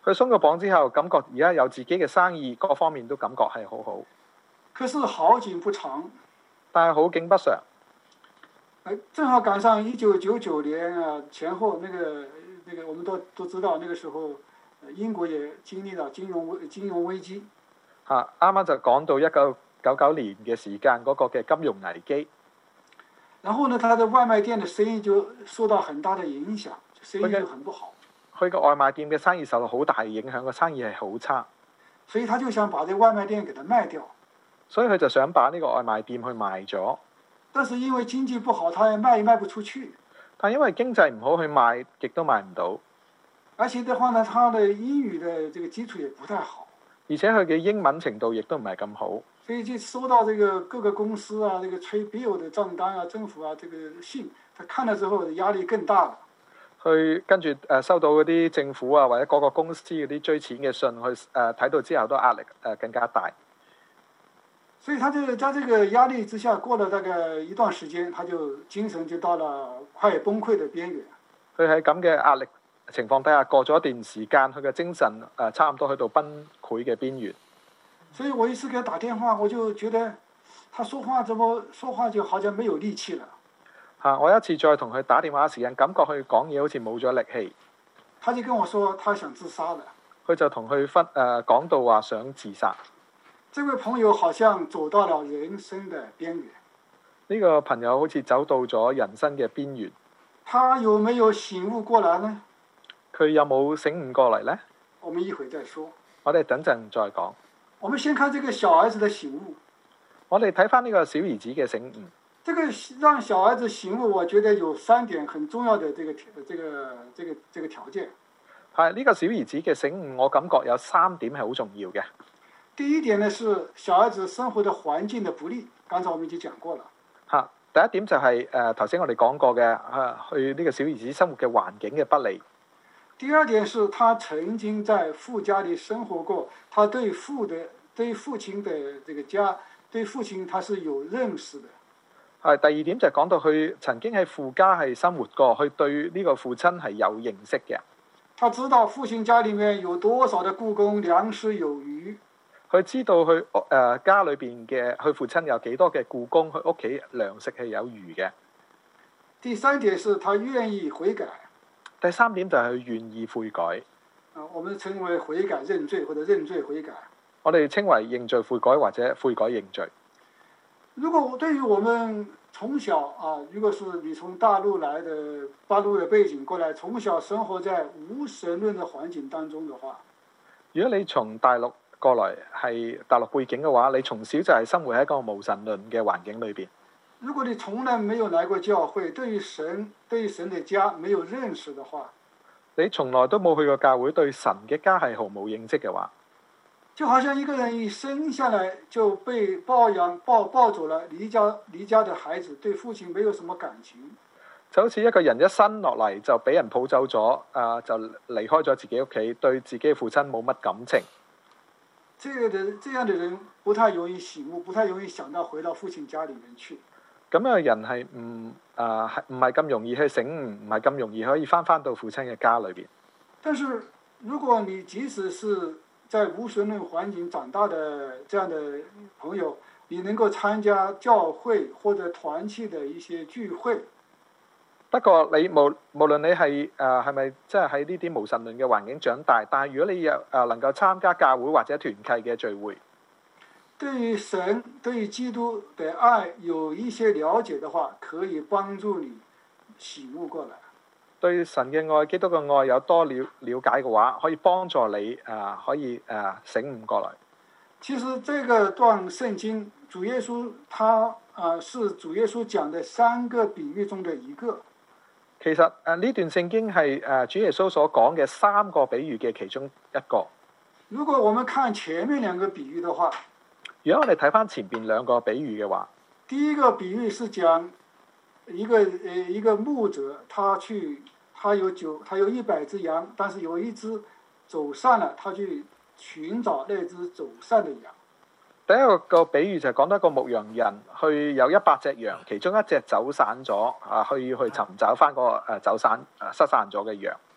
佢鬆咗綁之後，感覺而家有自己嘅生意，各方面都感覺係好好。 可是好景不長， 但係好景不常。 正好趕上一九九九年啊前後，那個那個我們都都知道，那個時候英國也經歷了金融危金融危機。 嚇，啱啱就講到一九九九年嘅時間嗰個嘅金融危機。 然後呢，他的外賣店的生意就受到很大的影響，生意就很不好。 佢個外賣店嘅生意受到好大嘅影響，個生意係好差。 所以他就想把這個外賣店給它賣掉。 所以佢就想把呢個外賣店去賣咗。 但是因為經濟不好，他也賣也賣不出去。 但因為經濟唔好，去賣亦都賣唔到。 而且的話呢，他的英語的這個基礎也不太好。 而且佢嘅英文程度亦都唔係咁好。 所以就收到這個各個公司啊，這個催 bill 的賬單啊，政府啊，這個信，他看了之後壓力更大了。 去跟住誒收到嗰啲政府啊或者各個公司嗰啲追錢嘅信，去誒睇到之後都壓力誒更加大。 所以他就在這個壓力之下，過了大概一段時間，他就精神就到了快崩潰的邊緣。 佢喺咁嘅壓力情況底下，過咗一段時間，佢嘅精神誒差唔多去到崩潰嘅邊緣。 所以我一次給他打電話，我就覺得他說話怎麼說話就好像沒有力氣了。 嚇！我一次再同佢打電話嘅時間，感覺佢講嘢好似冇咗力氣。 他就跟我說，他想自殺了。 佢就同佢分誒講到話想自殺。 這位朋友好像走到了人生的邊緣。 呢個朋友好似走到咗人生嘅邊緣。 他有沒有醒悟過來呢？ 佢有冇醒悟過嚟呢？ 我們一會再說。 我哋等陣再講。 我們先看這個小兒子的醒悟。 我哋睇返呢個小兒子嘅醒悟。 這個讓小兒子醒悟，我覺得有三點很重要的這個這個這個這個條件。 係呢個小兒子嘅醒悟，我感覺有三點係好重要嘅。 第一點呢，是小兒子生活的環境的不利，剛才我們已經講過了。 嚇，第一點就係誒頭先我哋講過嘅嚇，去呢個小兒子生活嘅環境嘅不利。 第二點是他曾經在父家裡生活過，他對父的對父親的這個家，對父親他是有認識的。 係第二點就係講到佢曾經喺父家係生活過，佢對呢個父親係有認識嘅。 他知道父親家裡面有多少的雇工，糧食有餘。 佢知道佢誒、呃、家裏邊嘅佢父親有幾多嘅雇工，佢屋企糧食係有餘嘅。 第三點是他願意悔改。 第三點就係佢願意悔改。 啊，我們稱為悔改認罪或者認罪悔改。 我哋稱為認罪悔改或者悔改認罪。 如果對於我們從小啊，如果是你從大陸來的大陸的背景過來，從小生活在無神論的環境當中的話， 如果你從大陸過來係大陸背景嘅話，你從小就係生活喺一個無神論嘅環境裏邊。 如果你從來沒有來過教會，對於神對於神的家沒有認識的話， 你從來都冇去過教會，對神嘅家係毫無認識嘅話， 就好像一個人一生下來就被抱養抱抱走了離家離家的孩子，對父親沒有什麼感情。 就好似一個人一生落嚟就俾人抱走咗，啊就離開咗自己屋企，對自己嘅父親冇乜感情。 這個的這樣的人不太容易醒悟，不太容易想到回到父親家裡面去。 咁樣嘅人係唔啊係唔係咁容易去醒悟，唔係咁容易可以翻翻到父親嘅家裏邊。 但是如果你即使是在無神論環境長大的這樣的朋友，你能夠參加教會或者團契的一些聚會。 不過你無無論你係誒係咪即係喺呢啲無神論嘅環境長大，但係如果你有誒、呃、能夠參加教會或者團契嘅聚會， 對於神對於基督的愛有一些了解的話，可以幫助你醒悟過來。 對神嘅愛、基督嘅愛有多了了解嘅話，可以幫助你誒、呃、可以誒、呃、醒悟過來。 其實這個段聖經，主耶穌他啊、呃、是主耶穌講的三個比喻中的一個。 其實誒呢、呃、段聖經係誒、呃、主耶穌所講嘅三個比喻嘅其中一個。 如果我們看前面兩個比喻的話， 如果我哋睇翻前邊兩個比喻嘅話， 第一個比喻是講一個誒一個牧者，他去他有九他有一百隻羊，但是有一隻走散了，他去尋找那隻走散的羊。 第一個個比喻就係講到一個牧羊人去有一百隻羊，其中一隻走散咗啊，去去尋找翻個誒走散誒失散咗嘅羊。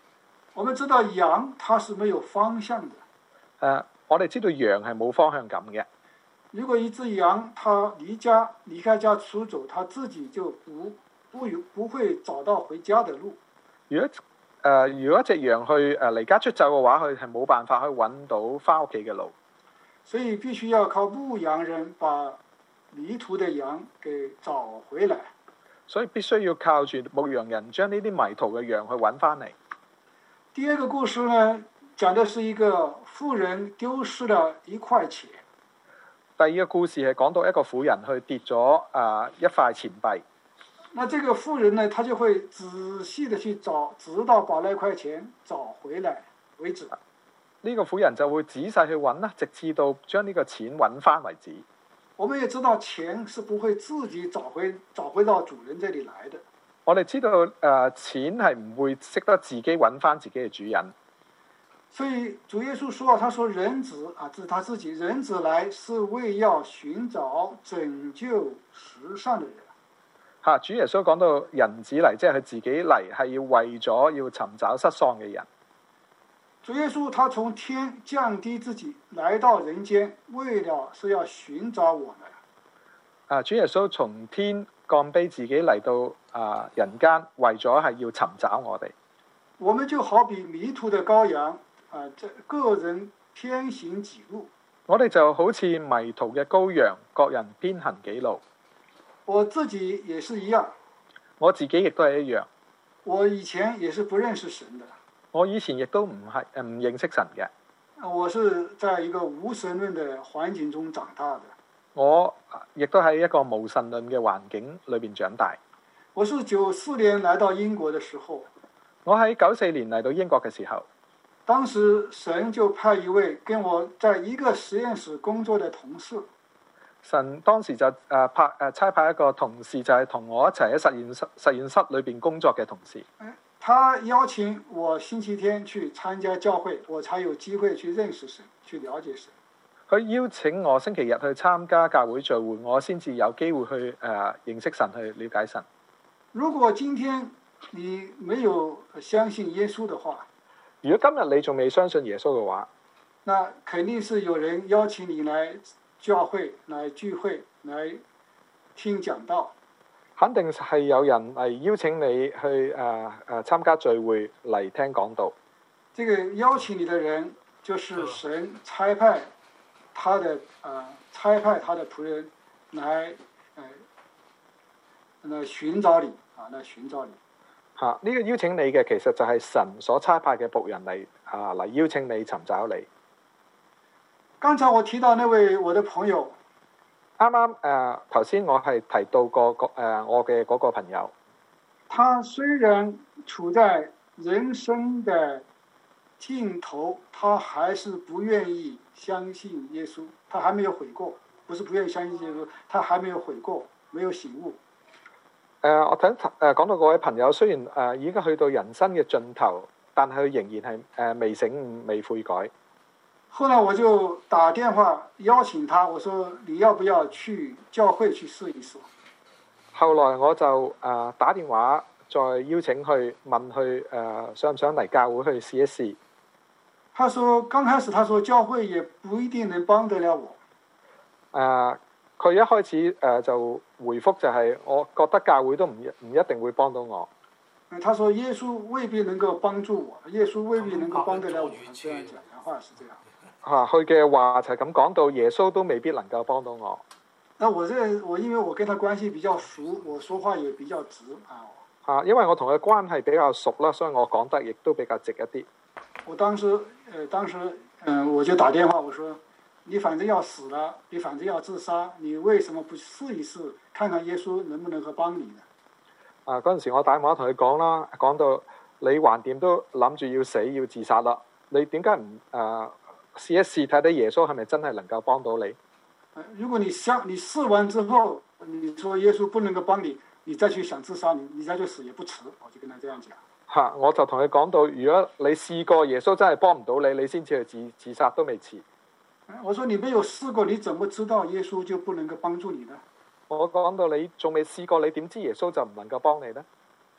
我們知道羊它是沒有方向的。 誒，我哋知道羊係冇方向感嘅。 如果一隻羊它離家離開家出走，它自己就不不有不會找到回家的路。 如果誒、呃、如果一隻羊去誒離家出走嘅話，佢係冇辦法去揾到翻屋企嘅路。 所以必須要靠牧羊人把迷途的羊給找回來。 所以必須要靠住牧羊人將呢啲迷途嘅羊去揾翻嚟。 第二個故事呢，講的是一個婦人丟失了一塊錢。 第二個故事係講到一個婦人去跌咗啊、呃、一塊錢幣。 那這個婦人呢，他就會仔細的去找，直到把那塊錢找回來為止。 呢個婦人就會仔細去揾啦，直至到將呢個錢揾翻為止。 我們也知道錢是不會自己找回找回到主人這裡來的。 我哋知道誒、呃、錢係唔會識得自己揾翻自己嘅主人。 所以主耶穌說，他說人子啊，這是他自己，人子來是為要尋找拯救失喪的人。 嚇、啊！主耶穌講到人子嚟，即係佢自己嚟，係要為咗要尋找失喪嘅人。 主耶穌他從天降低自己來到人間，為了是要尋找我們。 啊！主耶穌從天降卑自己嚟到啊人間，為咗係要尋找我哋。 我們就好比迷途的羔羊啊，這個人偏行己路。我哋就好似迷途嘅羔羊，各人偏行己路。 我自己也是一樣。 我自己亦都係一樣。 我以前也是不認識神的。 我以前亦都唔係誒唔認識神嘅。 我是在一個無神論的環境中長大的。 我亦都喺一個無神論嘅環境裏邊長大。 我是九四年來到英國的時候。 我喺九四年嚟到英國嘅時候， 當時神就派一位跟我在一個實驗室工作的同事。 神當時就誒派誒差派一個同事，就係同我一齊喺實驗室實驗室裏邊工作嘅同事。 他邀請我星期天去參加教會，我才有機會去認識神，去了解神。 佢邀請我星期日去參加教會聚會，我先至有機會去誒、呃、認識神，去了解神。 如果今天你沒有相信耶穌的話， 如果今日你仲未相信耶穌嘅話， 那肯定是有人邀請你來教會、來聚會、來聽講道。 肯定係有人嚟邀請你去誒誒、呃呃、參加聚會嚟聽講道。 這個邀請你的人就是神差派他的啊、呃、差派他的僕人來誒、呃、來尋找你啊，來尋找你。 嚇、啊！呢、這個邀請你嘅其實就係神所差派嘅僕人嚟啊嚟邀請你尋找你。 剛才我提到那位我的朋友。 啱啱誒頭先我係提到過個誒我嘅嗰個朋友， 他雖然處在人生的盡頭，他還是不願意相信耶穌，他還沒有悔過，不是不願意相信耶穌，他還沒有悔過，沒有醒悟。 誒、呃、我睇誒講到嗰位朋友，雖然誒、呃、已經去到人生嘅盡頭，但係佢仍然係誒、呃、未醒悟、未悔改。 後來我就打電話邀請他，我說你要不要去教會去試一試？ 後來我就誒、呃、打電話再邀請佢問佢誒、呃、想唔想嚟教會去試一試。 他說剛開始他說教會也不一定能幫得了我。 誒佢、呃、一開始誒、呃、就回覆就係、是、我覺得教會都唔唔一定會幫到我。 他說耶穌未必能夠幫助我，耶穌未必能夠幫得了我。這樣講的話是這樣。 嚇，佢嘅話就係咁講到，耶穌都未必能夠幫到我。 那我這我因為我跟他關係比較熟，我說話也比較直啊。 嚇，因為我同佢關係比較熟啦，所以我講得亦都比較直一啲。 我當時，呃，當時，嗯、呃，我就打電話，我說，你反正要死了，你反正要自殺，你為什麼不試一試，看看耶穌能不能夠幫你呢？ 啊，嗰陣時我打電話同佢講啦，講到你橫掂都諗住要死要自殺啦，你點解唔誒？試一試睇睇耶穌係咪真係能夠幫到你？ 如果你想你試完之後，你說耶穌不能夠幫你，你再去想自殺，你你再去死也不遲。我就跟他這樣講。 嚇！我就同佢講到，如果你試過耶穌真係幫唔到你，你先至去自自殺都未遲。 我說你沒有試過，你怎麼知道耶穌就不能夠幫助你呢？ 我講到你仲未試過，你點知耶穌就唔能夠幫你呢？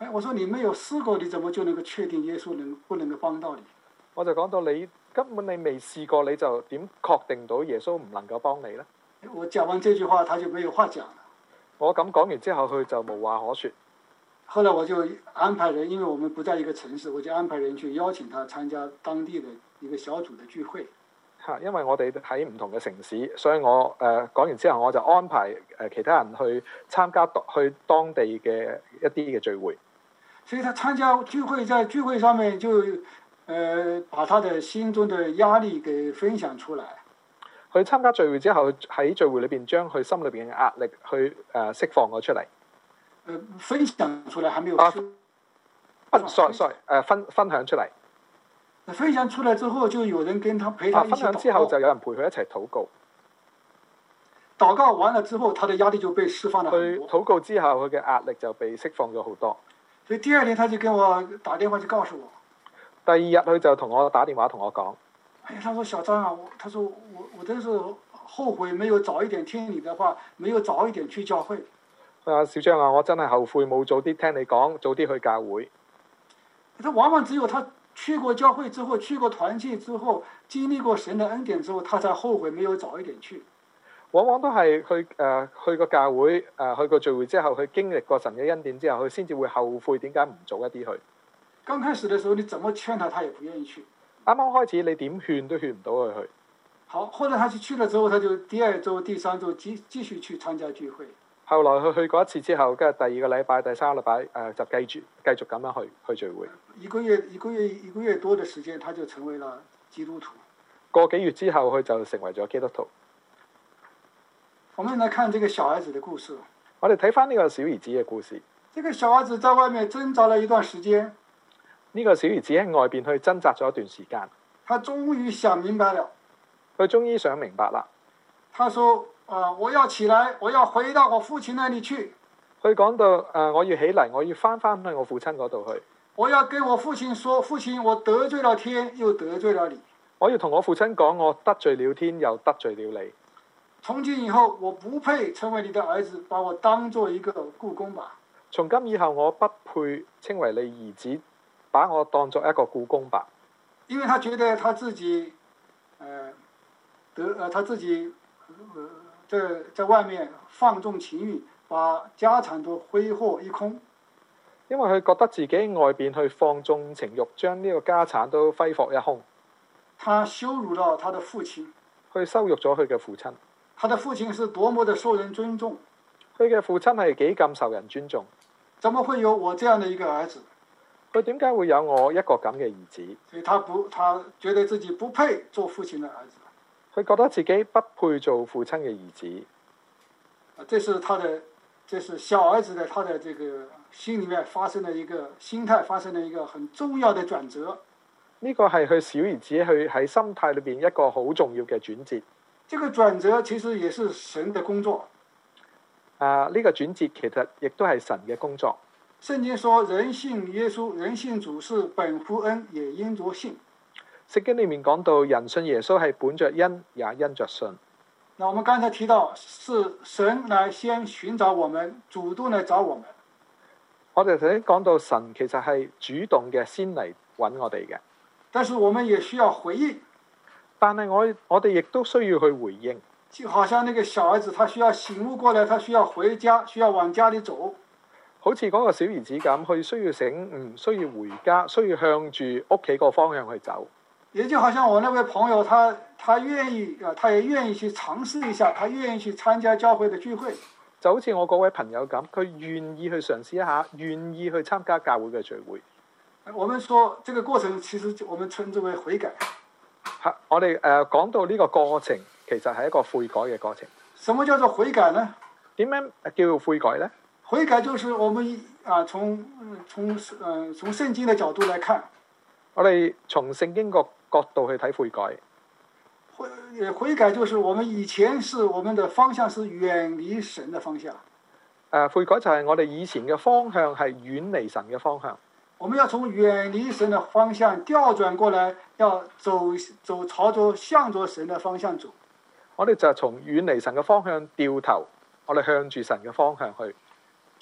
哎，我說你沒有試過，你怎麼就能夠確定耶穌能不能夠幫到你？ 我就講到你根本你未試過，你就點確定到耶穌唔能夠幫你呢？ 我講完這句話，他就沒有話講了。 我咁講完之後，佢就無話可說。 後來我就安排人，因為我們不在一個城市，我就安排人去邀請他參加當地的一個小組的聚會。 嚇，因為我哋喺唔同嘅城市，所以我誒、呃、講完之後，我就安排誒其他人去參加去當地嘅一啲嘅聚會。 所以他參加聚會，在聚會上面就誒、呃、把他的心中的壓力給分享出來。 去參加聚會之後，喺聚會裏邊將佢心裏邊嘅壓力去誒、呃、釋放咗出嚟。 呃，分享出來還沒有。 啊，分 sorry sorry 誒分分享出嚟。 分享出來之後，就有人跟他陪他一起禱告。 分享之後就有人陪佢一齊禱告。 禱告完了之後，他的壓力就被釋放了很多。 佢禱告之後，佢嘅壓力就被釋放咗好多。 所以第二天，他就跟我打電話就告訴我。 第二日佢就同我打電話同我講： 哎，他說小張啊，我，他說我我真是後悔沒有早一點聽你的話，沒有早一點去教會。 啊，小張啊，我真係後悔冇早啲聽你講，早啲去教會。 他往往只有他去過教會之後，去過團契之後，經歷過神的恩典之後，他才後悔沒有早一點去。 往往都係去誒、呃、去過教會誒、呃、去過聚會之後，佢經歷過神嘅恩典之後，佢先至會後悔點解唔早一啲去。 剛開始的時候，你怎麼勸他，他也不願意去。 啱啱開始，你點勸都勸唔到佢去。 好，後來他去去了之後，他就第二週、第三週繼繼續去參加聚會。 後來佢去過一次之後，跟住第二個禮拜、第三個禮拜誒、呃、就繼續繼續咁樣去去聚會。 一個月一個月一個月多的時間，他就成為了基督徒。 個幾月之後，佢就成為咗基督徒。 我們來看這個小兒子的故事。 我哋睇翻呢個小兒子嘅故事。 這個小兒子在外面掙扎了一段時間。 呢個小兒子喺外邊去掙扎咗一段時間。 他終於想明白了。 佢終於想明白啦。 他說：啊、呃，我要起來，我要回到我父親那裡去。 佢講到誒、呃，我要起嚟，我要翻翻去我父親嗰度去。 我要跟我父親說，父親，我得罪了天，又得罪了你。 我要同我父親講，我得罪了天，又得罪了你。 從今以後，我不配成為你的兒子，把我當做一個雇工吧。 從今以後，我不配稱為你兒子，把我當作一個雇工吧。 因為他覺得他自己，呃，得呃他自己，呃，在在外面放縱情慾，把家產都揮霍一空。 因為佢覺得自己外邊去放縱情慾，將呢個家產都揮霍一空。 他羞辱了他的父親。 去羞辱咗佢嘅父親。 他的父親是多麼的受人尊重。 佢嘅父親係幾咁受人尊重。 怎麼會有我這樣的一個兒子？ 佢點解會有我一個咁嘅兒子？ 所以他不，他覺得自己不配做父親的兒子。 佢覺得自己不配做父親嘅兒子。 啊，這是他的，這是小兒子的他的這個心裡面發生了一個心態，發生了一個很重要的轉折。 呢個係佢小兒子去喺心態裏邊一個好重要嘅轉折。 這個轉折其實也是神的工作。 啊，呢個轉折其實亦都係神嘅工作。 聖經說人信耶穌，人信主是本乎恩，也因着信。 聖經裏面講到人信耶穌係本着恩，也因着信。 那我們剛才提到是神來先尋找我們，主動來找我們。 我哋頭先講到神其實係主動嘅先嚟揾我哋嘅。但是我們也需要回應。 但係我我哋亦都需要去回應。 就好像那個小兒子，他需要醒悟過來，他需要回家，需要往家裏走。 好似嗰個小兒子咁，佢需要醒悟，需要回家，需要向住屋企個方向去走。 也就好像我那位朋友，他他願意啊，他也願意去嘗試一下，他願意去參加教會的聚會。 就好似我嗰位朋友咁，佢願意去嘗試一下，願意去參加教會嘅聚會。 我們說這個過程，其實我們稱之為悔改。 嚇，我哋誒講到呢個過程，其實係一個悔改嘅過程。 什麼叫做悔改呢？ 點樣叫做悔改呢？ 悔改就是我們啊，從從嗯從聖經的角度來看， 我哋從聖經個角度去睇悔改。 悔悔改就是我們以前是我們的方向是遠離神的方向。 誒，悔改就係我哋以前嘅方向係遠離神嘅方向。 我們要從遠離神的方向調轉過來，要走走朝着向着神的方向走。 我哋就從遠離神嘅方向掉頭，我哋向住神嘅方向去。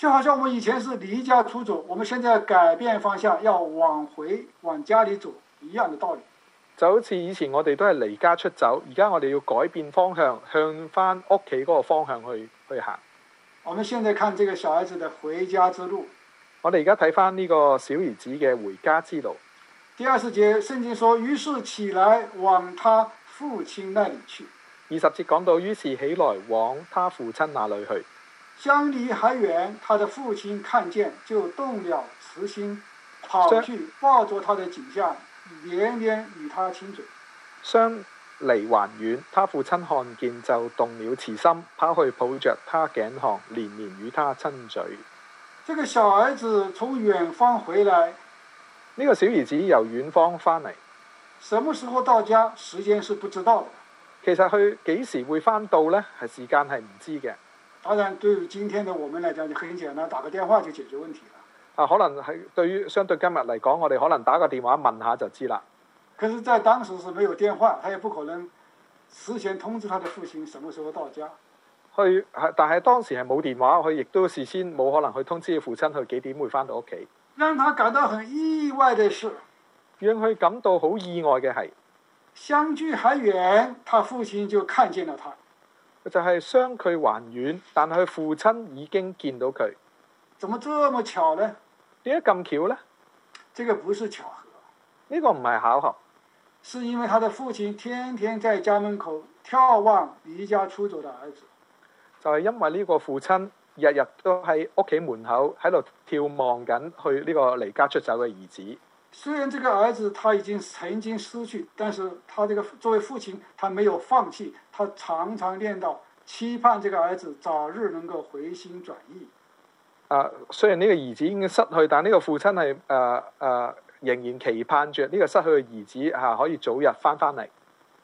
就好像我們以前是離家出走，我們現在改變方向，要往回往家裏走，一樣的道理。 就好似以前我哋都係離家出走，而家我哋要改變方向，向翻屋企嗰個方向去去行。 我們現在看這個小兒子的回家之路。 我哋而家睇翻呢個小兒子嘅回家之路。 第二十節聖經說，於是起來往他父親那裏去。 二十節講到，於是起來往他父親那裏去。 相離還遠，他的父親看見，就動了慈心，跑去抱着他的頸項，連連與他親嘴。 相離還遠，他父親看見就動了慈心，跑去抱着他頸項，連連與他親嘴。 這個小兒子從遠方回來， 呢個小兒子由遠方翻嚟， 什麼時候到家？時間是不知道的。 其實佢幾時會翻到呢？係時間係唔知嘅。 當然，對於今天的我們來講就很簡單，打個電話就解決問題了。 啊，可能係對於相對今日嚟講，我哋可能打個電話問下就知啦。 可是，在當時是沒有電話，他也不可能事先通知他的父親什麼時候到家。 去係，但係當時係冇電話，佢亦都事先冇可能去通知父親佢幾點會翻到屋企。 讓他感到很意外的是， 讓佢感到好意外嘅係， 相距還遠，他父親就看見了他。 就係相距還遠，但係佢父親已經見到佢。 怎麼這麼巧呢？ 點解咁巧呢？ 這個不是巧合， 呢個唔係巧合， 是因為他的父親天天在家門口眺望離家出走的兒子。 就係因為呢個父親日日都喺屋企門口喺度眺望緊去呢個離家出走嘅兒子。 雖然這個兒子他已經曾經失去，但是他這個作為父親，他沒有放棄，他常常念叨，期盼這個兒子早日能夠回心轉意。 啊，雖然呢個兒子已經失去，但呢個父親係誒誒仍然期盼着呢個失去嘅兒子嚇可以早日翻返嚟。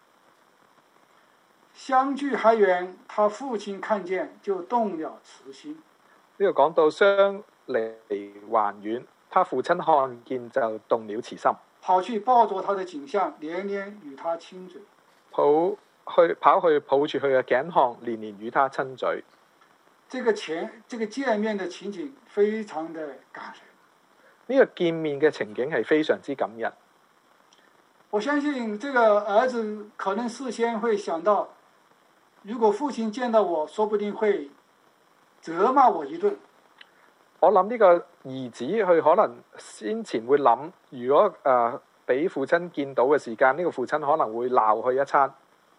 相距還遠，他父親看見就動了慈心。 呢個講到相離還遠，他父親看見就動了慈心， 跑去抱着他的頸項，連連與他親嘴。 抱去跑去抱住佢嘅頸項，連連與他親嘴。 這個前這個見面的情景非常的感人。 呢個見面嘅情景係非常之感人。 我相信這個兒子可能事先會想到，如果父親見到我，說不定會責罵我一頓。 我諗呢個兒子佢可能先前會諗，如果誒俾、呃、父親見到嘅時間，呢、這個父親可能會鬧佢一餐。誒、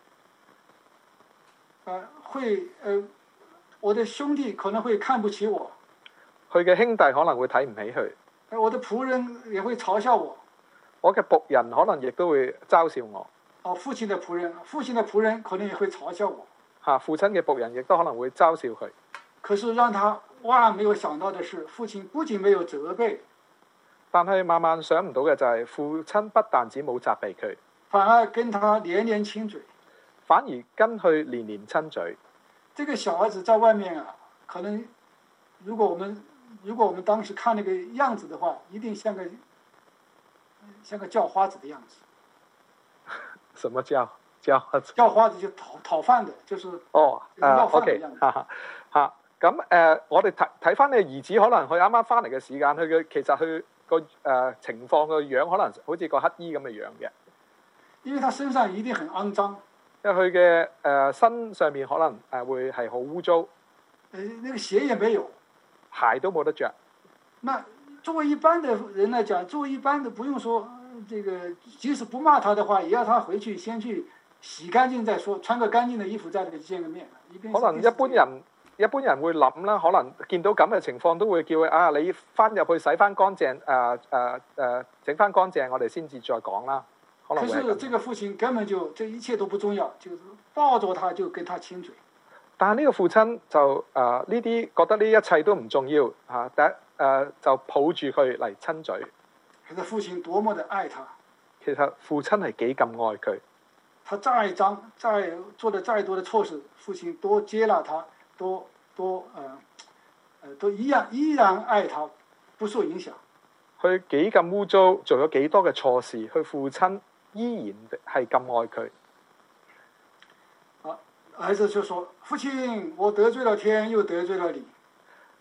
呃，會誒、呃，我的兄弟可能會看不起我。 佢嘅兄弟可能會睇唔起佢。 我的僕人也會嘲笑我。 我嘅僕人可能亦都會嘲笑我。 哦，父親的僕人，父親的僕人可能也會嘲笑我。 嚇，父親嘅僕人亦都可能會嘲笑佢。 可是讓他萬沒有想到的是，父親不僅沒有責備， 但係萬萬想唔到嘅就係父親不但止冇責備佢， 反而跟他連連親嘴， 反而跟佢連連親嘴。 這個小兒子在外面啊，可能如果我們如果我們當時看那個樣子的話，一定像個像個叫花子的樣子。 什麼叫叫花子？ 叫花子就討討飯的，就是哦， 要飯的樣子。 uh, OK，哈哈。咁誒、呃，我哋睇睇翻你兒子，可能佢啱啱翻嚟嘅時間，佢嘅其實佢個誒情況個樣，可能好似個乞衣咁嘅樣嘅。 因為他身上一定很骯髒。 因為佢嘅誒身上面可能誒會係好污糟。誒、 呃，那個鞋也沒有。 鞋都冇得着。 那作為一般的人來講，作為一般的，不用說，這個即使不罵他的話，也要他回去先去洗乾淨再說，穿個乾淨的衣服再嚟見個面。 可能一般人。一般人會諗啦，可能見到咁嘅情況都會叫佢啊，你翻入去洗翻乾淨，誒誒誒整翻乾淨，我哋先至再講啦。可能會係咁。可是這個父親根本就這一切都不重要，就是抱着他就跟他親嘴。但係呢個父親就誒呢啲覺得呢一切都唔重要嚇，第一誒就抱住佢嚟親嘴。 其實父親多麼的愛他。 其實父親係幾咁愛佢。 他再髒再做的再多的錯事，父親都接納他。都都誒誒、呃，都一樣依然愛他，不受影響。 佢幾咁污糟，做咗幾多嘅錯事，佢父親依然係咁愛佢。啊，兒子就說：父親，我得罪了天，又得罪了你。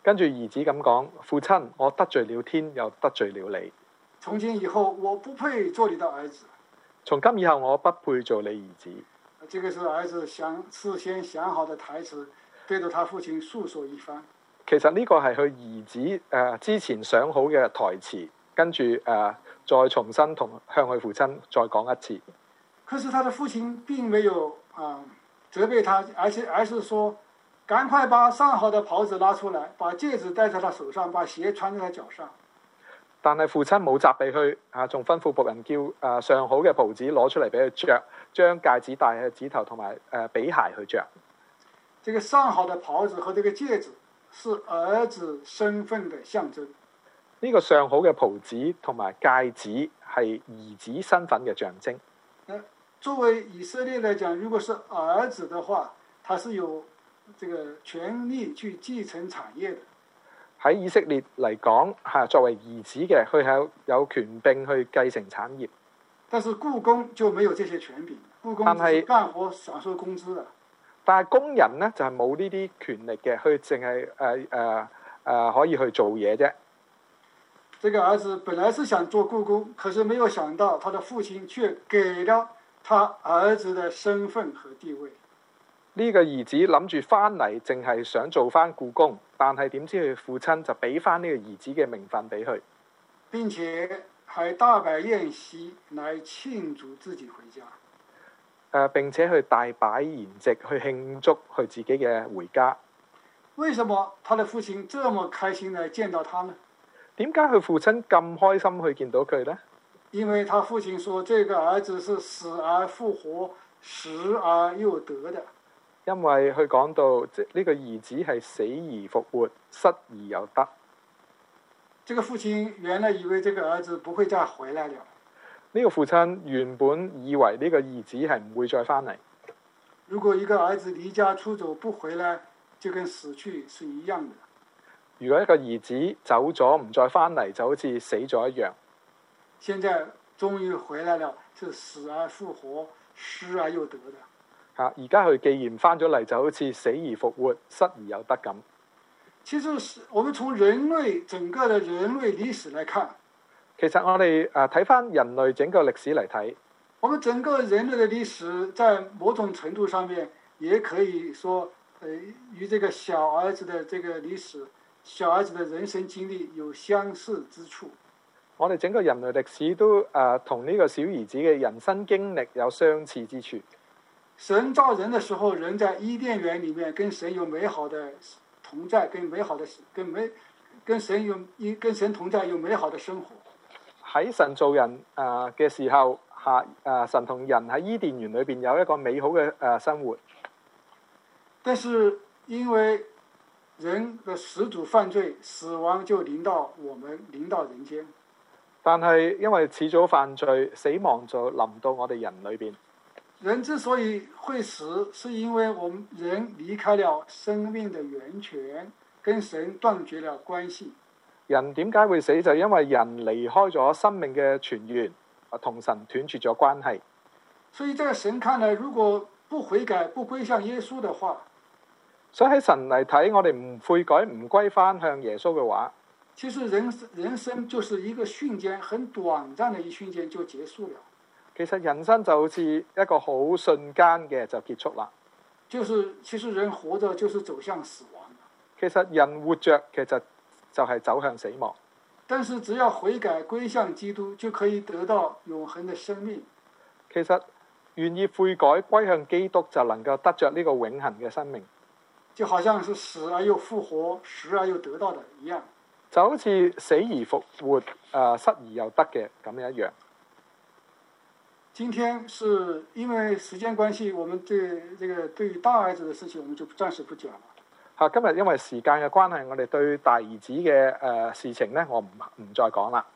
跟住兒子咁講：父親，我得罪了天，又得罪了你。 從今以後，我不配做你的兒子。 從今以後，我不配做你兒子。 這個是兒子想事先想好的台詞，對着他父親訴說一番。 其實呢個係佢兒子誒、呃、之前想好嘅台詞，跟住誒、呃、再重新同向佢父親再講一次。 可是他的父親並沒有啊、呃、責備他，而且而是說：趕快把上好的袍子拿出來，把戒指戴在他手上，把鞋穿在他腳上。 但係父親冇責備佢，啊，仲吩咐僕人叫誒上好嘅袍子攞出嚟俾佢着，將戒指戴喺指頭同埋誒俾鞋去着。 這個上好的袍子和這個戒指是兒子身份的象徵。 呢個上好嘅袍子同埋戒指係兒子身份嘅象徵。 作為以色列來講，如果是兒子的話，他是有這個權利去繼承產業的。 喺以色列嚟講，嚇作為兒子嘅，佢係有有權柄去繼承產業。 但是僱工就沒有這些權柄，僱工只是幹活享受工資的。 但係工人呢，就係冇呢啲權力嘅，佢淨係誒誒誒可以去做嘢啫。 這個兒子本來是想做僱工，可是沒有想到他的父親卻給了他兒子的身份和地位。 呢個兒子諗住翻嚟，淨係想做翻僱工，但係點知佢父親就俾翻呢個兒子嘅名分俾佢， 並且還大擺宴席來慶祝自己回家。誒、 呃，並且去大擺筵席去慶祝佢自己嘅回家。 為什麼他的父親這麼開心來見到他呢？ 點解佢父親咁開心去見到佢呢？ 因為他父親說，這個兒子是死而復活、失而又得的。 因為佢講到，即呢個兒子係死而復活、失而又得。 這個父親原來以為這個兒子不會再回來了。 呢個父親原本以為呢個兒子係唔會再翻嚟。 如果一個兒子離家出走不回來，就跟死去是一樣的。 如果一個兒子走咗唔再翻嚟，就好似死咗一樣。 現在終於回來了，是死而復活、失而又得的。 嚇！而家佢既然翻咗嚟，就好似死而復活、失而又得咁。 其實，我們從人類整個的人類歷史來看， 其實我哋誒睇翻人類整個歷史嚟睇， 我們整個人類的歷史在某種程度上面，也可以說，呃，與這個小兒子的這個歷史、小兒子的人生經歷有相似之處。 我哋整個人類歷史都誒同呢個小兒子嘅人生經歷有相似之處。 神造人的時候，人在伊甸園裡面跟神有美好的同在，跟美好的跟美跟神有一跟神同在，有美好的生活。 喺神造人誒嘅時候，嚇誒神同人喺伊甸園裏邊有一個美好嘅誒生活。 但是因為人的始祖犯罪，死亡就臨到我們，臨到人間。 但係因為始祖犯罪，死亡就臨到我哋人裏邊。 人之所以會死，是因為我們人離開了生命的源泉，跟神斷絕了關係。 人點解會死？就因為人離開咗生命嘅泉源，同神斷絕咗關係。 所以在神看來，如果不悔改、不歸向耶穌的話， 所以喺神嚟睇，我哋唔悔改、唔歸翻向耶穌嘅話， 其實人人生就是一個瞬間，很短暫的一瞬間就結束了。 其實人生就好似一個好瞬間嘅就結束啦。 就是其實人活着就是走向死亡。 其實人活着其實就係走向死亡。 但是只要悔改歸向基督，就可以得到永恆的生命。 其實願意悔改歸向基督，就能夠得着呢個永恆嘅生命。 就好像是死而又復活、失而又得到的一樣。 就好似死而復活、誒、呃、失而又得嘅咁樣一樣。 今天是因為時間關係，我們對這個對於大兒子的事情，我們就暫時不講了。 嚇！今日因為時間嘅關係，我哋對大兒子嘅誒、呃、事情呢，我唔唔再講啦。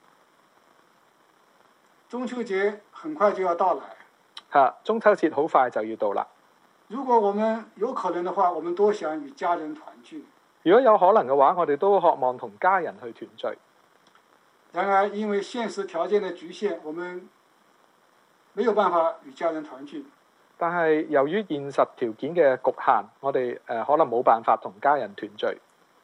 中秋節很快就要到來。 嚇！中秋節好快就要到啦。 如果我們有可能的話，我們多想與家人團聚。 如果有可能嘅話，我哋都渴望同家人去團聚。 然而，因為現實條件的局限，我們沒有辦法與家人團聚。 但係由於現實條件嘅局限，我哋誒、呃、可能冇辦法同家人團聚。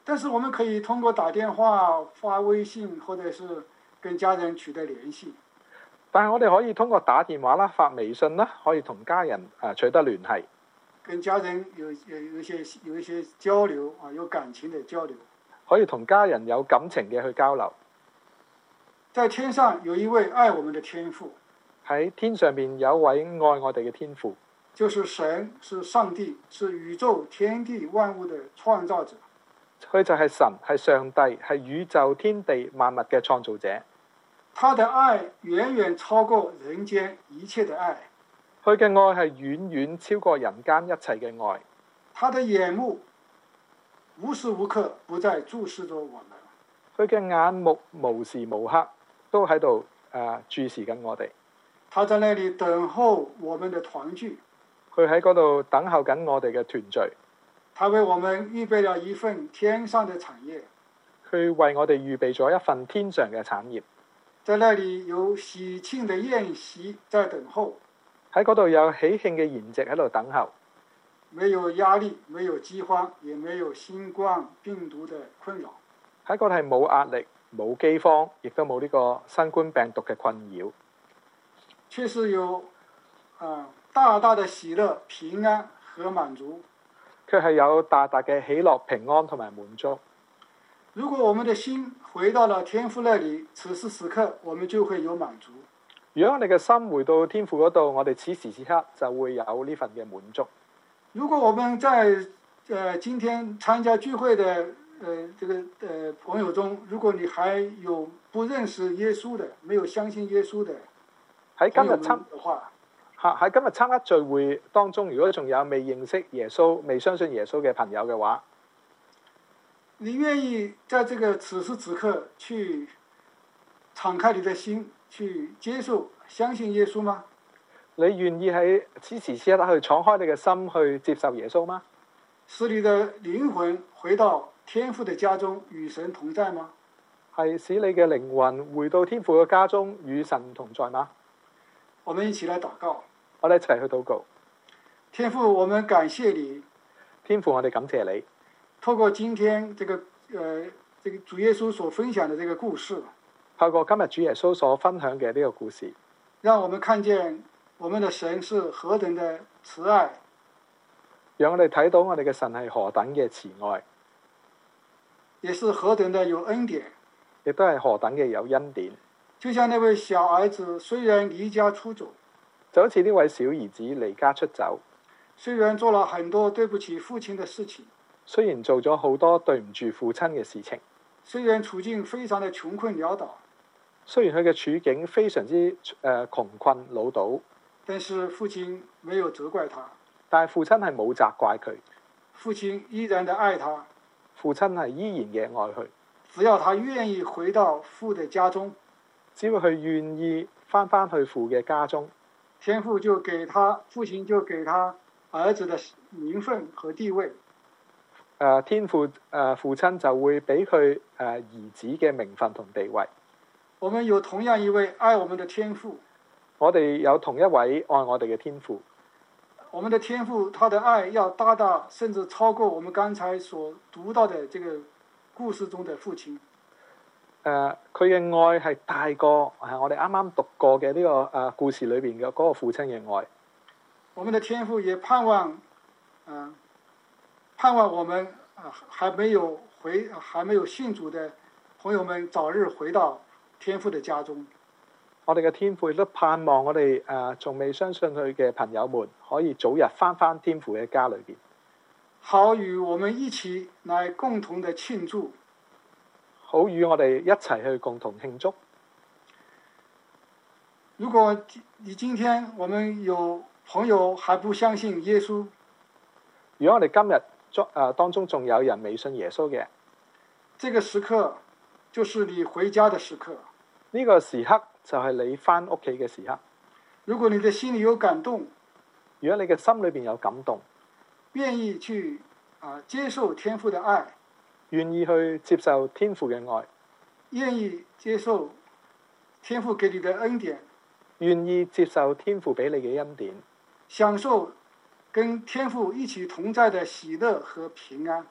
但是我們可以通過打電話、發微信，或者是跟家人取得聯繫。 但係我哋可以通過打電話啦、發微信啦，可以同家人誒取得聯繫， 跟家人有有有一些有一些交流啊，有感情的交流。 可以同家人有感情嘅去交流。 在天上有一位愛我們的天父， 喺天上邊有一位愛我哋嘅天父， 就是神，是上帝，是宇宙天地萬物的創造者。 佢就係神，係上帝，係宇宙天地萬物嘅創造者。 他的愛遠遠超過人間一切的愛， 佢嘅愛係遠遠超過人間一切嘅愛。 他的眼目無時無刻不在注視着我們。 佢嘅眼目無時無刻都喺度誒注視緊我哋。 他在那裡等候我們的團聚。 佢喺嗰度等候緊我哋嘅團聚。 他為我們預備了一份天上的產業。 佢為我哋預備咗一份天上嘅產業。 在那裡有喜慶的宴席在等候。 喺嗰度有喜慶嘅筵席喺度等候。 沒有壓力，沒有饑荒，也沒有新冠病毒的困擾。 喺嗰度係冇壓力、冇饑荒，亦都冇呢個新冠病毒嘅困擾。 卻是有啊、呃、大大的喜樂、平安和滿足。 卻係有大大嘅喜樂、平安同埋滿足。 如果我們的心回到了天父那裡，此時此刻我們就會有滿足。 如果我哋嘅心回到天父嗰度，我哋此時此刻就會有呢份嘅滿足。 如果我們在呃今天參加聚會的呃這個呃朋友中，如果你還有不認識耶穌的，沒有相信耶穌的喺今日參的話， 嚇喺今日參加聚會當中，如果仲有未認識耶穌、未相信耶穌嘅朋友嘅話， 你願意在這個此時此刻去敞開你的心，去接受、相信耶穌嗎？ 你願意喺此時此刻去敞開你嘅心去接受耶穌嗎？ 使你的靈魂回到天父的家中與神同在嗎？ 係使你嘅靈魂回到天父嘅家中與神同在嗎？ 我們一起來禱告。 我哋一齊去禱告。 天父，我們感謝你。 天父，我哋感謝你。 透過今天這個呃這個主耶穌所分享的這個故事， 透過今日主耶穌所分享嘅呢個故事， 讓我們看見我們的神是何等的慈愛， 讓我哋睇到我哋嘅神係何等嘅慈愛， 也是何等的有恩典， 亦都係何等嘅有恩典。 就像那位小兒子雖然離家出走， 就好似呢位小兒子離家出走， 雖然做了很多對不起父親的事情， 雖然做咗好多對唔住父親嘅事情， 雖然處境非常的窮困潦倒， 雖然佢嘅處境非常之誒、呃、窮困潦倒， 但是父親沒有責怪他， 但係父親係冇責怪佢， 父親依然的愛他， 父親係依然嘅愛佢， 只要他願意回到父的家中， 只要佢願意返返去父嘅家中， 天父就給他，父親就給他兒子的名分和地位。 誒天父誒父親就會俾佢誒兒子嘅名分同地位。 我們有同樣一位愛我們的天父。 我哋有同一位愛我哋嘅天父。 我們的天父，他的愛要大大甚至超過我們剛才所讀到的這個故事中的父親。 誒佢嘅愛係大過係我哋啱啱讀過嘅呢、這個誒、呃、故事裏邊嘅嗰個父親嘅愛。 我們的天父也盼望，嗯、呃。盼望我們啊，還沒有回、還沒有信主的朋友們早日回到天父的家中。 我哋嘅天父亦都盼望我哋誒仲未相信佢嘅朋友們可以早日返返天父嘅家裏邊， 好與我們一起來共同的慶祝， 好與我哋一齊去共同慶祝。 如果你今天我們有朋友還不相信耶穌， 如果我哋今日中誒當中仲有人未信耶穌嘅， 這個時刻就是你回家的時刻。 呢個時刻就係你返屋企嘅時刻。 如果你的心裡有感動， 如果你嘅心裏邊有感動， 願意去啊接受天父的愛， 願意去接受天父嘅愛， 願意接受天父給你的恩典， 願意接受天父俾你嘅恩典， 享受跟天父一起同在的喜樂和平安，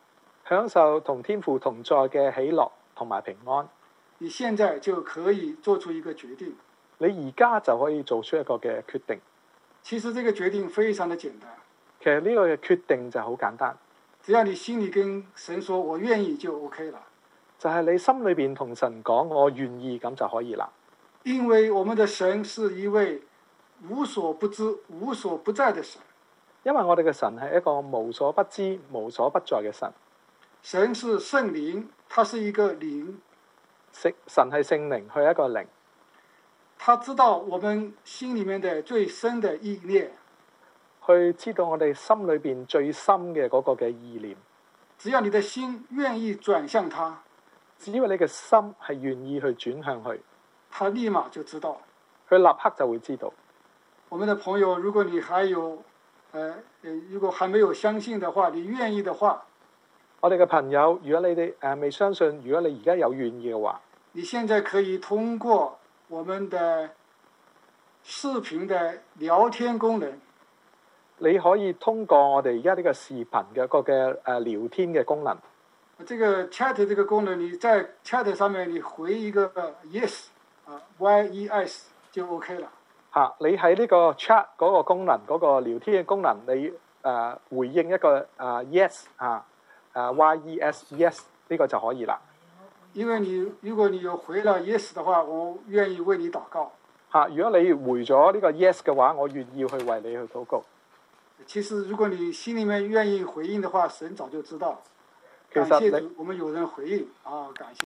享受同天父同在嘅喜樂同埋平安。 你現在就可以做出一個決定。 你而家就可以做出一個嘅決定。 其實這個決定非常的簡單。 其實呢個嘅決定就好簡單， 只要你心裏跟神說我願意就 OK 了。 就係你心裏邊同神講我願意，咁就可以啦。 因為我們的神是一位無所不知、無所不在的神。 因為我哋嘅神係一個無所不知、無所不在嘅神。 神是聖靈，他是一個靈。 神係聖靈，佢係一個靈。 他知道我們心裏面的最深的意念， 去知道我哋心裏邊最深嘅嗰個嘅意念。 只要你的心願意轉向他， 只要你嘅心係願意去轉向去， 他立馬就知道。 佢立刻就會知道。 我們的朋友，如果你還有，呃，如果還沒有相信的話，你願意的話， 我哋嘅朋友，如果你哋誒未相信，如果你而家有願意嘅話， 你現在可以通過我們的視頻的聊天功能， 你可以通過我哋而家呢個視頻嘅一個嘅誒聊天嘅功能。 這個 chat 這個功能，你在 chat 上面你回一個 yes 啊 Y E S 就 OK 了。 嚇、啊，你喺呢個 chat 嗰個功能嗰、嗰個聊天嘅功能，你誒、呃、回應一個誒、呃、yes 啊誒 Y E S yes 呢個就可以啦。 因為你如果你有回了 yes 的話，我願意為你禱告。 嚇、啊，如果你回咗呢個 yes 嘅話，我願意去為你去禱告。 其實如果你心裡面願意回應的話，神早就知道。 其實感謝主，我們有人回應啊，感謝。